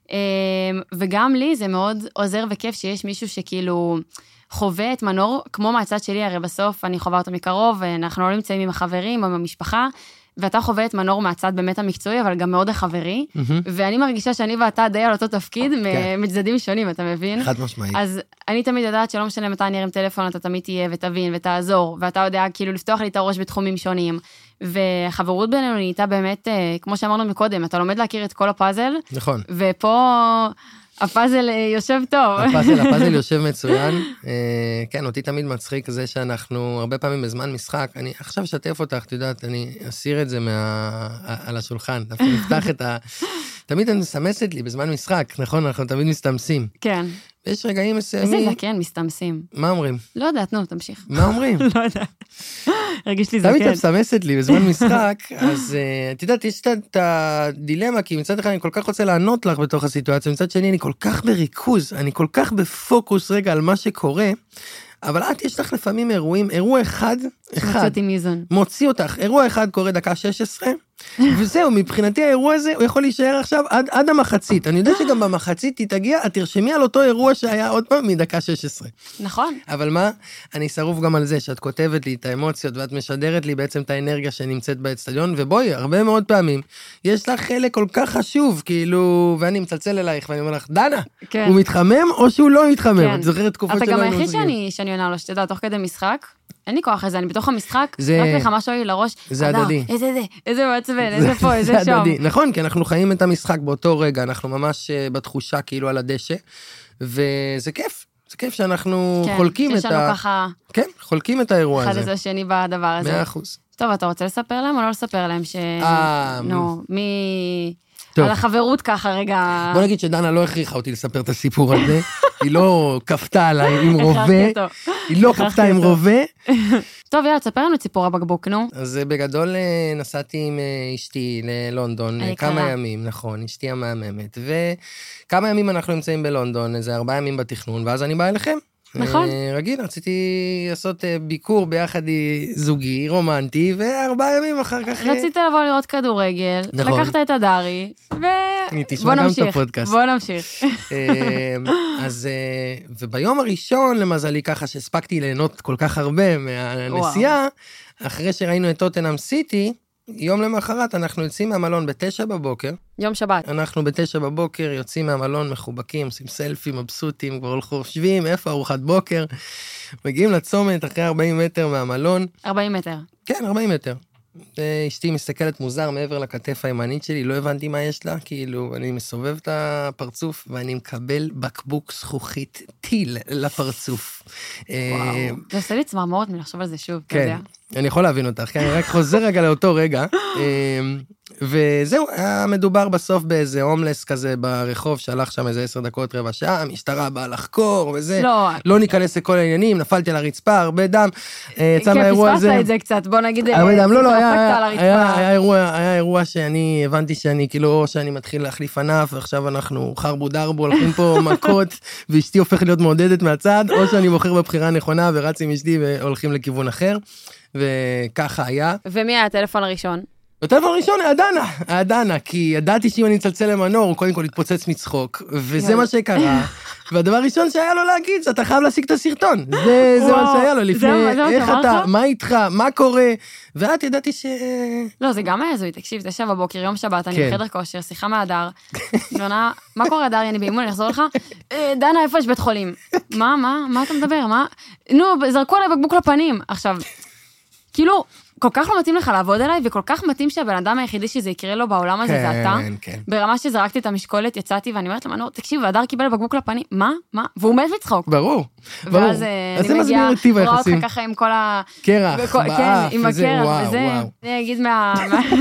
וגם לי זה מאוד עוזר וכיף שיש מישהו שכאילו חווה את מנור, כמו מהצד שלי, הרי בסוף אני חווה אותו מקרוב, אנחנו לא נמצאים עם החברים או עם המשפחה, ואתה חווה את מנור מהצד באמת המקצועי, אבל גם מאוד החברי, ואני מרגישה שאני ואתה די על אותו תפקיד, מצדדים שונים, אתה מבין? חד משמעית. אז אני תמיד יודעת שלא משנה מתי אני ארים טלפון, אתה תמיד תהיה ותבין ותעזור, ואתה יודע כאילו לפתוח לי את הראש בתחומים שונים, והחברות בינינו נהייתה באמת, כמו שאמרנו מקודם, אתה לומד להכיר את כל הפאזל, נכון. ופה הפאזל יושב טוב. הפאזל, הפאזל יושב מצוין. כן, אותי תמיד מצחיק זה שאנחנו הרבה פעמים בזמן משחק, אני עכשיו שתף אותך, את יודעת, אני אסיר את זה על השולחן, נפתח את ה... תמיד אני מסמסת לי בזמן משחק, נכון? אנחנו תמיד מסתמסים. כן. ויש רגעים מסוימים... איזה זקן, מסתמסים. מה אומרים? לא יודעת, נו, תמשיך. מה אומרים? לא יודעת. הרגיש לי זקן. תמיד את מסמסת לי בזמן משחק, אז את יודעת, יש את הדילמה, כי מצד אחד אני כל כך רוצה לענות לך בתוך הסיטואציה, מצד שני אני כל כך בריכוז, אני כל כך בפוקוס רגע על מה שקורה, אבל את יש לך לפעמים אירועים, אירוע אחד, אחד, מוציא אותי מאיזון. מוציא אותך, אירוע אחד קורה דקה שש עשרה, וזהו, מבחינתי האירוע הזה, הוא יכול להישאר עכשיו עד, עד המחצית. אני יודע שגם במחצית היא תגיע, את תרשמי על אותו אירוע שהיה עוד פעם מדקה שש עשרה. נכון. אבל מה? אני שרוף גם על זה שאת כותבת לי את האמוציות, ואת משדרת לי בעצם את האנרגיה שנמצאת באצטדיון, ובואי, הרבה מאוד פעמים, יש לך חלק כל כך חשוב, כאילו, ואני מצלצל אלייך, ואני אומר לך, דנה, כן. הוא מתחמם או שהוא לא מתחמם? כן. את זוכרת תקופות שלא... אתה גם היחיד שאני, שאני עונה לו, שתדע, תוך כדי משחק, אין לי כוח לזה, אני בתוך המשחק, זה... רק לך משהו לי לראש, זה הדדי. איזה זה, איזה מעצבן, איזה פה, איזה שם. הדדי. נכון, כי אנחנו חיים את המשחק באותו רגע, אנחנו ממש בתחושה כאילו על הדשא, וזה כיף, זה כיף שאנחנו כן, חולקים את ה... ככה... כן, חולקים את האירוע הזה. אחד איזה שני בדבר הזה. מאה אחוז. טוב, אתה רוצה לספר להם או לא לספר להם ש... אה... נו, מי... טוב. על החברות ככה רגע... בוא נגיד שדנה לא הכריחה אותי לספר את הסיפור הזה, היא לא כפתה עליי עם רובה, היא לא כפתה עם רובה. טוב, יאללה, תספר לנו את סיפור הבקבוק, נו. אז בגדול נסעתי עם אשתי ללונדון כמה ימים, נכון, אשתי המהממת, וכמה ימים אנחנו נמצאים בלונדון, איזה ארבעה ימים בתכנון, ואז אני באה אליכם. נכון. רגיל, רציתי לעשות ביקור ביחד זוגי, רומנטי, וארבעה ימים אחר כך... רצית לבוא לראות כדורגל, לקחת את הדרי, ובוא נמשיך, בוא נמשיך. אז, וביום הראשון, למזלי ככה, שהספקתי ליהנות כל כך הרבה מהנסיעה, אחרי שראינו את טוטנהאם סיטי, יום למחרת אנחנו יוצאים מהמלון בתשע בבוקר. יום שבת. אנחנו בתשע בבוקר יוצאים מהמלון מחובקים, עושים סלפים, מבסוטים, כבר חושבים, איפה ארוחת בוקר. מגיעים לצומת אחרי ארבעים מטר מהמלון. ארבעים מטר. כן, ארבעים מטר. אשתי מסתכלת מוזר מעבר לכתף הימנית שלי, לא הבנתי מה יש לה, כאילו, אני מסובב את הפרצוף, ואני מקבל בקבוק זכוכית טיל לפרצוף. וואו, זה עושה לי צמרמורת מלחשוב על זה שוב, אתה יודע. אני יכול להבין אותך, כי אני רק חוזר רגע לאותו רגע, וזהו, היה מדובר בסוף באיזה הומלס כזה ברחוב, שהלך שם איזה עשר דקות רבע שעה, המשטרה באה לחקור וזה, לא, לא ניכנס לכל העניינים, נפלתי על הרצפה, הרבה דם, יצא מהאירוע הזה. פספסת את זה קצת, בוא נגיד, הרבה דם, לא, לא, היה אירוע שאני הבנתי שאני כאילו, או שאני מתחיל להחליף ענף, ועכשיו אנחנו חרבו דרבו, הולכים פה מכות, ואשתי הופכת להיות מעודדת מהצד, או שאני בוחר בבחירה הנכונה, ורץ עם אשתי והולכים לכיוון אחר. וככה היה. ומי היה הטלפון הראשון? הטלפון הראשון היה דנה, היה דנה, כי ידעתי שאם אני אצלצל למנור, הוא קודם כל התפוצץ מצחוק, וזה מה שקרה, והדבר הראשון שהיה לו להגיד, אתה חייב להשיג את הסרטון, זה מה שהיה לו, לפני איך אתה, מה איתך, מה קורה, ואת ידעתי ש... לא, זה גם היה זוי, תקשיב, תשע בבוקר, יום שבת, אני בחדר כושר, שיחה מהדר, נונה, מה קורה דר, אני באימון, אני אחזור לך, דנה, איפה יש בית חולים? מה, מה, מה אתה מדבר, מה? נו, זרקו עליי בקבוק לפנים, עכשיו, כאילו, כל כך לא מתאים לך לעבוד עליי, וכל כך מתאים שהבן אדם היחידי שזה יקרה לו בעולם הזה, זה אתה. ברמה שזרקתי את המשקולת, יצאתי, ואני אומרת למה, תקשיב, והדר קיבל בקבוק לפנים, מה? מה? והוא מת מצחוק. ברור, ברור. ואז אני מגיעה, רואה אותך ככה עם כל ה... קרח, באף, עם הקרח, וזה. אני אגיד מה...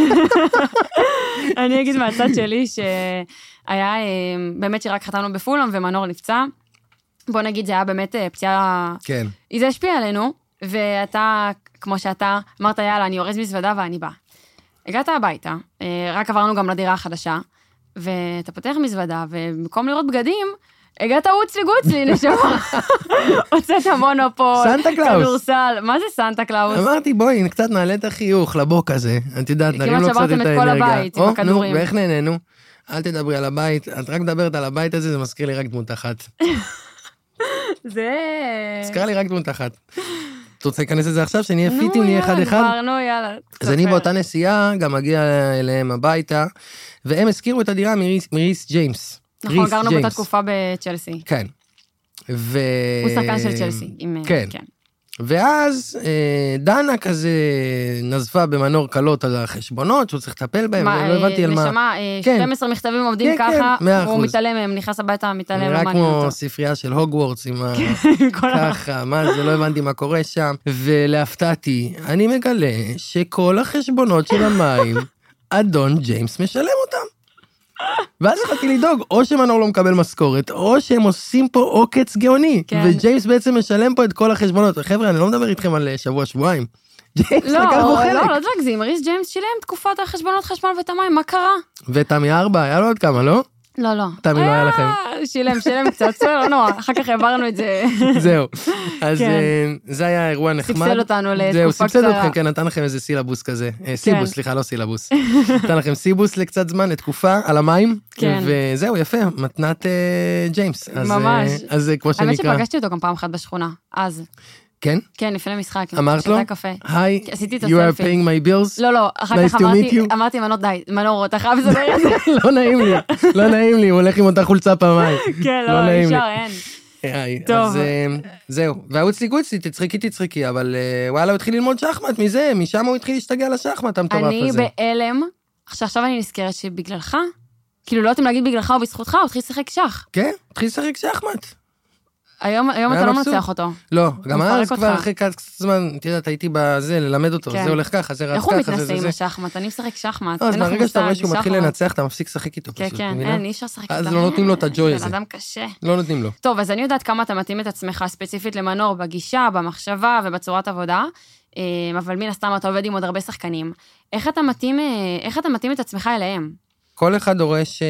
אני אגיד מהצד שלי, שהיה, באמת שרק חתמנו בפולאם, ומנור נפצע. בוא נגיד, זה היה באמת פציעה... כן. זה השפיע עלינו, ואתה... כמו שאתה אמרת, יאללה, אני אורז מזוודה ואני באה. הגעת הביתה, רק עברנו גם לדירה החדשה, ואתה פותח מזוודה, ובמקום לראות בגדים, הגעת רוצלי גוצלי, נשמה. הוצאת המונופול, סנטה קלאוס. כדורסל, מה זה סנטה קלאוס? אמרתי, בואי, קצת נעלה את החיוך לבוק הזה, את יודעת, נרים לו קצת את האנרגיה. כמעט שברתם את כל הבית עם הכדורים. נו, ואיך נהנינו? אל תדברי על הבית, את רק מדברת על הבית הזה, זה מזכיר לי רק דמות אחת. זה... מזכיר לי רק דמות אחת. אתה רוצה להיכנס לזה עכשיו, שנהיה פיטים, נהיה אחד אחד? נו, יאללה, יאללה. אז אני באותה נסיעה, גם מגיע אליהם הביתה, והם הזכירו את הדירה מריס ג'יימס. נכון, גרנו באותה תקופה בצ'לסי. כן. ו... הוא שחקן של צ'לסי. כן. ואז דנה כזה נזפה במנור קלות על החשבונות, שהוא צריך לטפל בהם, ולא הבנתי על מה. נשמה, שתים עשרה מכתבים עובדים ככה, הוא מתעלם מהם, נכנס הביתה, מתעלם. נראה כמו ספרייה של הוגוורטס, עם ככה, מה זה, לא הבנתי מה קורה שם. ולהפתעתי, אני מגלה שכל החשבונות של המים, אדון ג'יימס משלם אותם. ואז החלטתי לדאוג, או שמנור לא מקבל משכורת, או שהם עושים פה עוקץ גאוני, וג'יימס בעצם משלם פה את כל החשבונות. חבר'ה, אני לא מדבר איתכם על שבוע, שבועיים. ג'יימס לקח בו חלק. לא, לא תגזים, ריס ג'יימס שילם תקופת החשבונות חשמל ואת המים, מה קרה? ותמי ארבע, היה לו עוד כמה, לא? לא, לא. תמי לא היה לכם. שילם, שילם קצת, לא נורא, אחר כך העברנו את זה. זהו, אז זה היה אירוע נחמד. סבסד אותנו לתקופה קצרה. זהו, סבסד אתכם, כן, נתן לכם איזה סילבוס כזה. סיבוס, סליחה, לא סילבוס. נתן לכם סיבוס לקצת זמן, לתקופה, על המים. וזהו, יפה, מתנת ג'יימס. ממש. אז זה כמו שנקרא. האמת שפגשתי אותו גם פעם אחת בשכונה, אז. כן? כן, לפני משחק. אמרת לו? היי, you are paying my bills? לא, לא, אחר כך אמרתי, מנות די, מנור, אתה חייב לסדר את זה. לא נעים לי, לא נעים לי, הוא הולך עם אותה חולצה פעמיים. כן, לא, אי אפשר, אין. אז זהו, והאוצלי גוצלי, תצחיקי תצחיקי, אבל וואלה, הוא התחיל ללמוד שחמט מזה, משם הוא התחיל להשתגע לשחמט, המטורף הזה. אני באלם, עכשיו אני נזכרת שבגללך, כאילו לא יודעים להגיד בגללך או בזכותך, הוא התחיל לשחק שח. כן, התחיל לשחק שחמט. היום אתה לא מנצח אותו. לא, גם אז כבר אחרי קצת זמן, אתה יודעת, הייתי בזה, ללמד אותו, זה הולך ככה, זה רץ ככה, איך הוא מתנסה עם השחמט? אני משחק שחמט. אז ברגע שאתה רואה שהוא מתחיל לנצח, אתה מפסיק לשחק איתו פשוט. כן, כן, אין, אי אפשר לשחק איתו. אז לא נותנים לו את הג'וי הזה. בן אדם קשה. לא נותנים לו. טוב, אז אני יודעת כמה אתה מתאים את עצמך ספציפית למנור, בגישה, במחשבה ובצורת עבודה, אבל מן הסתם אתה עובד עם עוד הרבה שחקנים. איך אתה מתאים, איך אתה מתאים את עצמך אליהם? כל אחד דורש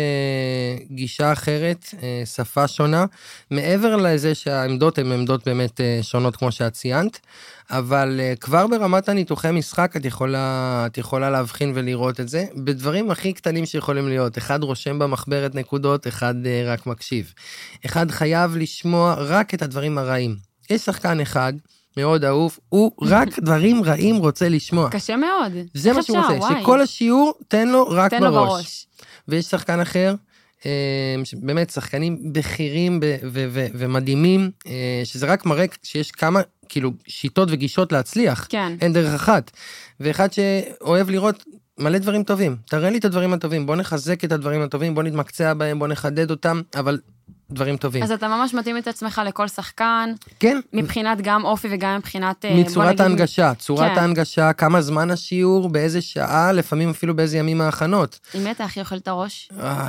גישה אחרת, שפה שונה, מעבר לזה שהעמדות הן עמדות באמת שונות כמו שאת ציינת, אבל כבר ברמת הניתוחי משחק את יכולה, את יכולה להבחין ולראות את זה, בדברים הכי קטנים שיכולים להיות, אחד רושם במחברת נקודות, אחד רק מקשיב. אחד חייב לשמוע רק את הדברים הרעים. יש שחקן אחד, מאוד אהוב, הוא רק דברים רעים רוצה לשמוע. קשה מאוד. זה מה שהוא רוצה, שכל השיעור תן לו רק בראש. ויש שחקן אחר, באמת שחקנים בכירים ומדהימים, שזה רק מראה שיש כמה כאילו שיטות וגישות להצליח, אין דרך אחת. ואחד שאוהב לראות מלא דברים טובים, תראה לי את הדברים הטובים, בוא נחזק את הדברים הטובים, בוא נתמקצע בהם, בוא נחדד אותם, אבל דברים טובים. אז אתה ממש מתאים את עצמך לכל שחקן, כן. מבחינת גם אופי וגם מבחינת... מצורת ההנגשה, צורת ההנגשה, כמה זמן השיעור, באיזה שעה, לפעמים אפילו באיזה ימים האחנות. עם מי אתה הכי אוכל את הראש?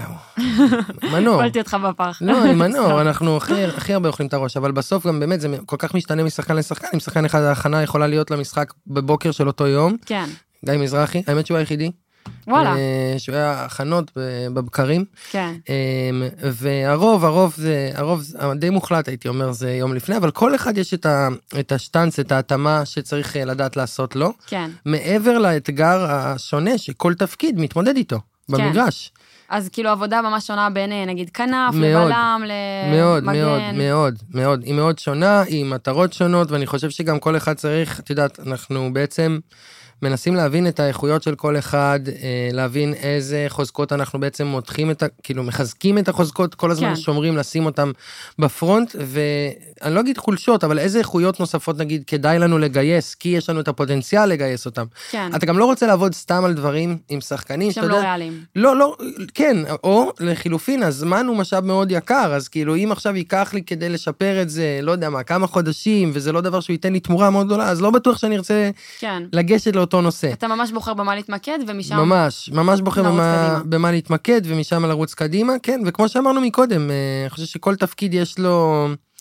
מנור. אוכלתי אותך בפח. לא, עם מנור, אנחנו הכי הרבה אוכלים את הראש, אבל בסוף גם באמת זה כל כך משתנה משחקן לשחקן, אם שחקן אחד ההכנה יכולה להיות למשחק בבוקר של אותו יום. כן. גיא מזרחי, האמת שהוא היחידי. וואלה. שהוא היה הכנות בבקרים. כן. והרוב, הרוב זה, הרוב די מוחלט, הייתי אומר, זה יום לפני, אבל כל אחד יש את השטנץ, את ההתאמה שצריך לדעת לעשות לו. כן. מעבר לאתגר השונה שכל תפקיד מתמודד איתו, במגרש. אז כאילו עבודה ממש שונה בין נגיד כנף, לבלם, למגן. מאוד, מאוד, מאוד, מאוד. היא מאוד שונה, היא מטרות שונות, ואני חושב שגם כל אחד צריך, את יודעת, אנחנו בעצם מנסים להבין את האיכויות של כל אחד, להבין איזה חוזקות אנחנו בעצם מותחים את ה... כאילו מחזקים את החוזקות, כל הזמן שומרים לשים אותם בפרונט, ואני לא אגיד חולשות, אבל איזה איכויות נוספות נגיד כדאי לנו לגייס, כי יש לנו את הפוטנציאל לגייס אותם. כן. אתה גם לא רוצה לעבוד סתם על דברים עם שחקנים. שהם לא ריאליים. לא, לא, כן, או לחילופין, הזמן הוא משאב מאוד יקר, אז כאילו אם עכשיו ייקח לי כדי לשפר את זה, לא יודע מה, כמה חודשים, וזה לא דבר שהוא ייתן לי תמורה מאוד גדולה, אז לא בטוח שאני ארצה כן. לגשת לאותו נושא. אתה ממש בוחר במה להתמקד, ומשם... ממש, ממש בוחר במה, במה להתמקד, ומשם לרוץ קדימה, כן, וכמו שאמרנו מקודם, אני חושב שכל תפקיד יש לו,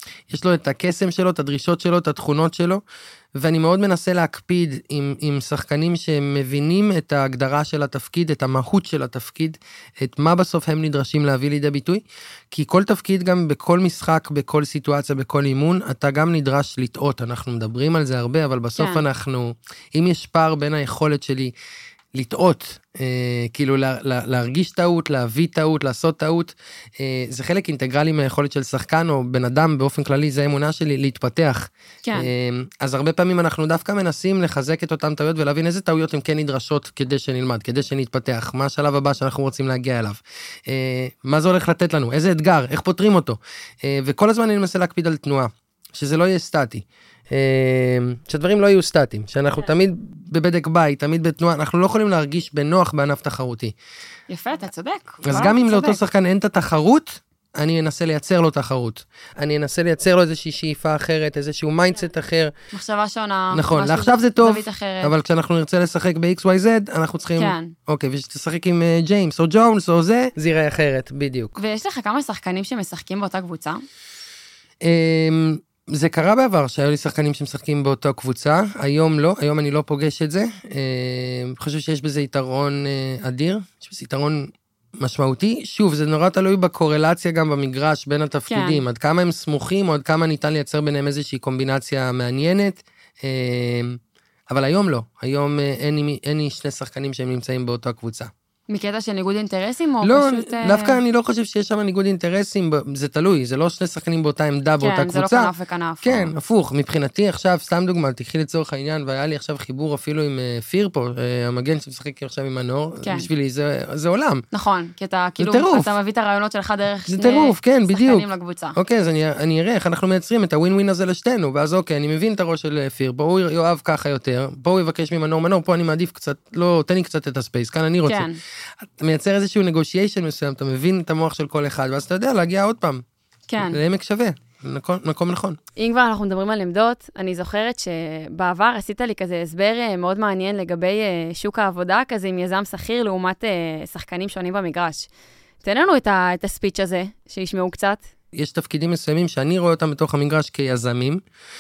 יש לו את הקסם שלו, את הדרישות שלו, את התכונות שלו, ואני מאוד מנסה להקפיד עם, עם שחקנים שמבינים את ההגדרה של התפקיד, את המהות של התפקיד, את מה בסוף הם נדרשים להביא לידי ביטוי, כי כל תפקיד גם בכל משחק, בכל סיטואציה, בכל אימון, אתה גם נדרש לטעות, אנחנו מדברים על זה הרבה, אבל בסוף כן. אנחנו, אם יש פער בין היכולת שלי, לטעות, אה, כאילו לה, לה, להרגיש טעות, להביא טעות, לעשות טעות, אה, זה חלק אינטגרלי מהיכולת של שחקן או בן אדם באופן כללי, זה האמונה שלי להתפתח. כן. אה, אז הרבה פעמים אנחנו דווקא מנסים לחזק את אותן טעויות ולהבין איזה טעויות הן כן נדרשות כדי שנלמד, כדי שנתפתח, מה השלב הבא שאנחנו רוצים להגיע אליו, אה, מה זה הולך לתת לנו, איזה אתגר, איך פותרים אותו, אה, וכל הזמן אני מנסה להקפיד על תנועה, שזה לא יהיה סטטי. שדברים לא יהיו סטטיים, שאנחנו תמיד בבדק בית, תמיד בתנועה, אנחנו לא יכולים להרגיש בנוח בענף תחרותי. יפה, אתה צודק. אז גם אם לאותו שחקן אין את התחרות, אני אנסה לייצר לו תחרות. אני אנסה לייצר לו איזושהי שאיפה אחרת, איזשהו מיינדסט אחר. מחשבה שונה. נכון, לעכשיו זה טוב, אבל כשאנחנו נרצה לשחק ב-אקס וואי זד, אנחנו צריכים, אוקיי, ושתשחק עם ג'יימס או ג'ונס או זה, זה יראה אחרת, בדיוק. ויש לך כמה שחקנים שמשחקים באותה קבוצה? זה קרה בעבר, שהיו לי שחקנים שמשחקים באותה קבוצה, היום לא, היום אני לא פוגש את זה, אני חושב שיש בזה יתרון אדיר, יש בזה יתרון משמעותי, שוב, זה נורא תלוי בקורלציה גם במגרש בין התפקידים, כן. עד כמה הם סמוכים, או עד כמה ניתן לייצר ביניהם איזושהי קומבינציה מעניינת, אבל היום לא, היום אין, אין לי שני שחקנים שהם נמצאים באותה קבוצה. מקטע של ניגוד אינטרסים או לא, פשוט... לא, דווקא אני לא חושב שיש שם ניגוד אינטרסים, זה תלוי, זה לא שני שחקנים באותה עמדה, באותה קבוצה. כן, זה לא כנף וכנף. כן, הפוך, מבחינתי עכשיו, סתם דוגמה, תקחי לצורך העניין, והיה לי עכשיו חיבור אפילו עם פיר פה, המגן שמשחק עכשיו עם מנור, בשבילי זה עולם. נכון, כי אתה כאילו, אתה מביא את הרעיונות שלך דרך שני שחקנים לקבוצה. אוקיי, אז אני אראה איך אנחנו מייצרים את הווין ווין הזה לשתינו, ואז אוקיי, אני מבין את הראש של פיר, פה הוא יאהב ככה יותר, פה הוא יבקש ממנור, מנור, פה אני מעדיף קצת, לא, תן לי קצת את הספייס, כאן אני רוצה. אתה מייצר איזשהו negotiation מסוים, אתה מבין את המוח של כל אחד, ואז אתה יודע להגיע עוד פעם. כן. לעמק שווה, מקום נכון. אם כבר אנחנו מדברים על עמדות, אני זוכרת שבעבר עשית לי כזה הסבר מאוד מעניין לגבי שוק העבודה, כזה עם יזם שכיר לעומת שחקנים שונים במגרש. תן לנו את הספיץ' הזה, שישמעו קצת. יש תפקידים מסוימים שאני רואה אותם בתוך המגרש כיזמים,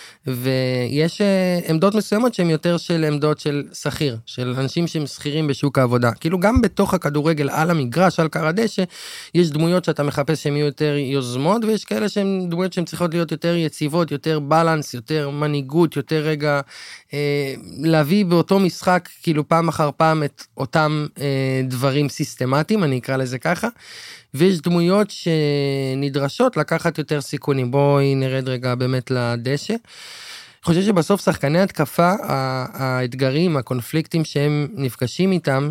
ויש עמדות מסוימות שהן יותר של עמדות של שכיר, של אנשים שהם שכירים בשוק העבודה. כאילו גם בתוך הכדורגל על המגרש, על קר הדשא, יש דמויות שאתה מחפש שהן יהיו יותר יוזמות, ויש כאלה שהן דמויות שהן צריכות להיות יותר יציבות, יותר בלנס, יותר מנהיגות, יותר רגע אה, להביא באותו משחק, כאילו פעם אחר פעם את אותם אה, דברים סיסטמטיים, אני אקרא לזה ככה, ויש דמויות שנדרשות לקחת יותר סיכונים. בואי נרד רגע באמת לדשא. אני חושב שבסוף שחקני התקפה, האתגרים, הקונפליקטים שהם נפגשים איתם,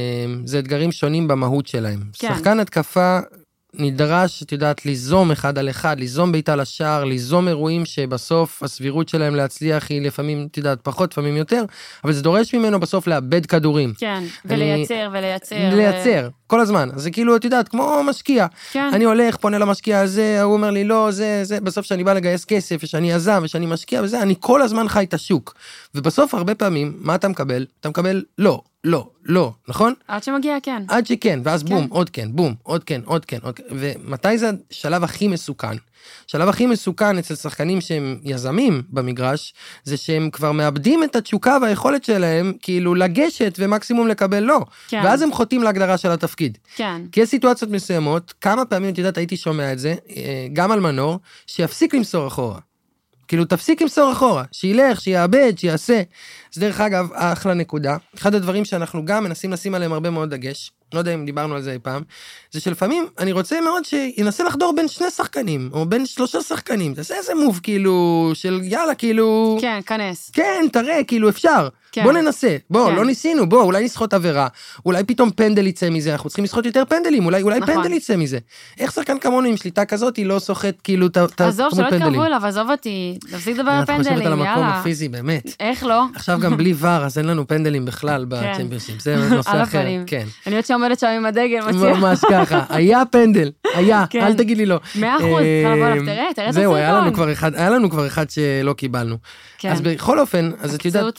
זה אתגרים שונים במהות שלהם. כן. שחקן התקפה נדרש, את יודעת, ליזום אחד על אחד, ליזום ביתה לשער, ליזום אירועים שבסוף הסבירות שלהם להצליח היא לפעמים, את יודעת, פחות, לפעמים יותר, אבל זה דורש ממנו בסוף לאבד כדורים. כן, ולייצר, ולייצר. לייצר, כל הזמן. אז זה כאילו, את יודעת, כמו משקיע. כן. אני הולך, פונה למשקיע הזה, הוא אומר לי, לא, זה, זה, בסוף שאני בא לגייס כסף, ושאני יזם, ושאני משקיע, וזה, אני כל הזמן חי את השוק. ובסוף, הרבה פעמים, מה אתה מקבל? אתה מקבל לא. לא, לא, נכון? עד שמגיע כן. עד שכן, ואז בום, עוד כן, בום, עוד כן, עוד כן, עוד כן. ומתי זה השלב הכי מסוכן? השלב הכי מסוכן אצל שחקנים שהם יזמים במגרש, זה שהם כבר מאבדים את התשוקה והיכולת שלהם, כאילו לגשת ומקסימום לקבל לא. כן. ואז הם חוטאים להגדרה של התפקיד. כן. כי יש סיטואציות מסוימות, כמה פעמים, את יודעת, הייתי שומע את זה, גם על מנור, שיפסיק למסור אחורה. כאילו, תפסיק למסור אחורה, שילך, שיעבד, שיעשה. אז דרך אגב, אחלה נקודה. אחד הדברים שאנחנו גם מנסים לשים עליהם הרבה מאוד דגש, לא יודע אם דיברנו על זה אי פעם, זה שלפעמים אני רוצה מאוד שינסה לחדור בין שני שחקנים, או בין שלושה שחקנים. תעשה איזה מוב, כאילו, של יאללה, כאילו... כן, כנס. כן, תראה, כאילו, אפשר. כן. בוא ננסה. בוא, כן. לא ניסינו, בוא, אולי נסחוט עבירה. אולי פתאום פנדל יצא מזה, אנחנו צריכים לסחוט יותר פנדלים, אולי, אולי נכון. פנדל יצא מזה. איך שחקן כמונו עם שליטה כזאת, היא לא סוחט, כאילו, את הכמות פנדלים. עזוב, שלא תקרבו אליו, עזוב אותי, תפסיק לדבר על פנדלים, יאללה. אנחנו חושבת על המקום הפיזי, באמת. איך לא? עכשיו גם בלי ור, אז אין לנו פנדלים בכלל בצ'מפיונשיפ. זה נושא אחר. כן. אני יודעת שעומדת שם עם הדגל, ממש ככה. היה פנדל, היה, אל תגיד לי לא. מאה אחוז, תראה, תראה את זהו, היה לנו כבר אחד שלא קיבלנו. אז בכל אופן, אז את יודעת,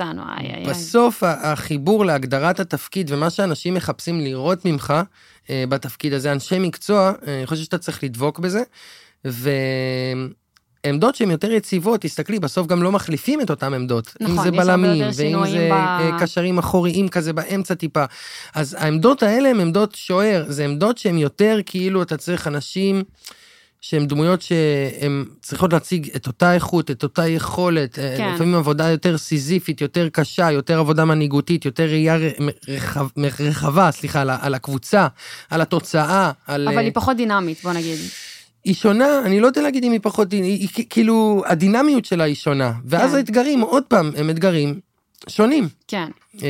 בסוף החיבור להגדרת התפקיד, ומה שאנשים מחפשים לראות ממך בתפקיד הזה, אנשי מקצוע, אני חושב שאתה צריך לדבוק בזה, עמדות שהן יותר יציבות, תסתכלי, בסוף גם לא מחליפים את אותם עמדות. נכון, אם זה יש הרבה בלמים, יותר ואם שינויים זה ב- קשרים אחוריים כזה באמצע טיפה. אז העמדות האלה הן עמדות שוער, זה עמדות שהן יותר כאילו אתה צריך אנשים שהן דמויות שהן צריכות להציג את אותה איכות, את אותה יכולת, כן. לפעמים עבודה יותר סיזיפית, יותר קשה, יותר עבודה מנהיגותית, יותר ראייה רחב, רחבה, סליחה, על, על הקבוצה, על התוצאה. על... אבל היא פחות דינמית, בוא נגיד. היא שונה, אני לא יודע להגיד אם היא פחות, היא, היא, היא, כאילו, הדינמיות שלה היא שונה, ואז כן. האתגרים, עוד פעם, הם אתגרים שונים. כן.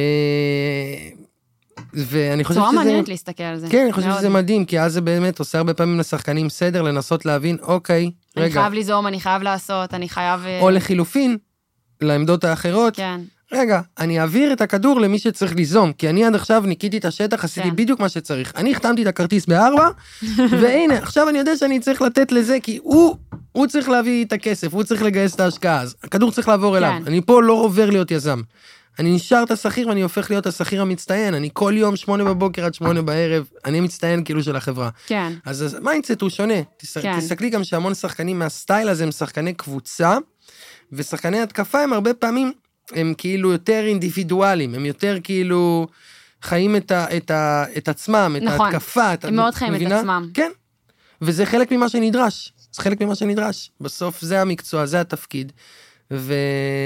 אה, ואני חושב צורה שזה... מעניינת להסתכל על זה. כן, אני חושב מאוד. שזה מדהים, כי אז זה באמת עושה הרבה פעמים לשחקנים סדר, לנסות להבין, אוקיי, אני רגע. חייב ליזום, אני חייב לעשות, אני חייב... או לחילופין, לעמדות האחרות. כן. רגע, אני אעביר את הכדור למי שצריך ליזום, כי אני עד עכשיו ניקיתי את השטח, עשיתי כן. בדיוק מה שצריך. אני החתמתי את הכרטיס בארבע, והנה, עכשיו אני יודע שאני צריך לתת לזה, כי הוא, הוא צריך להביא את הכסף, הוא צריך לגייס את ההשקעה, אז הכדור צריך לעבור אליו. כן. אני פה לא עובר להיות יזם. אני נשאר את השכיר ואני הופך להיות השכיר המצטיין, אני כל יום שמונה בבוקר עד שמונה בערב, אני מצטיין כאילו של החברה. כן. אז המיינדסט הוא שונה. תס... כן. תסתכלי גם שהמון שחקנים מהסטייל הזה הם שחקני קבוצה, ושחקני התקפה הם הרבה פעמים, הם כאילו יותר אינדיבידואלים, הם יותר כאילו חיים את, ה... את, ה... את עצמם, את נכון. ההתקפה. את... הם מאוד חיים מבינה? את עצמם. כן. וזה חלק ממה שנדרש. זה חלק ממה שנדרש. בסוף זה המקצוע, זה התפקיד. ו...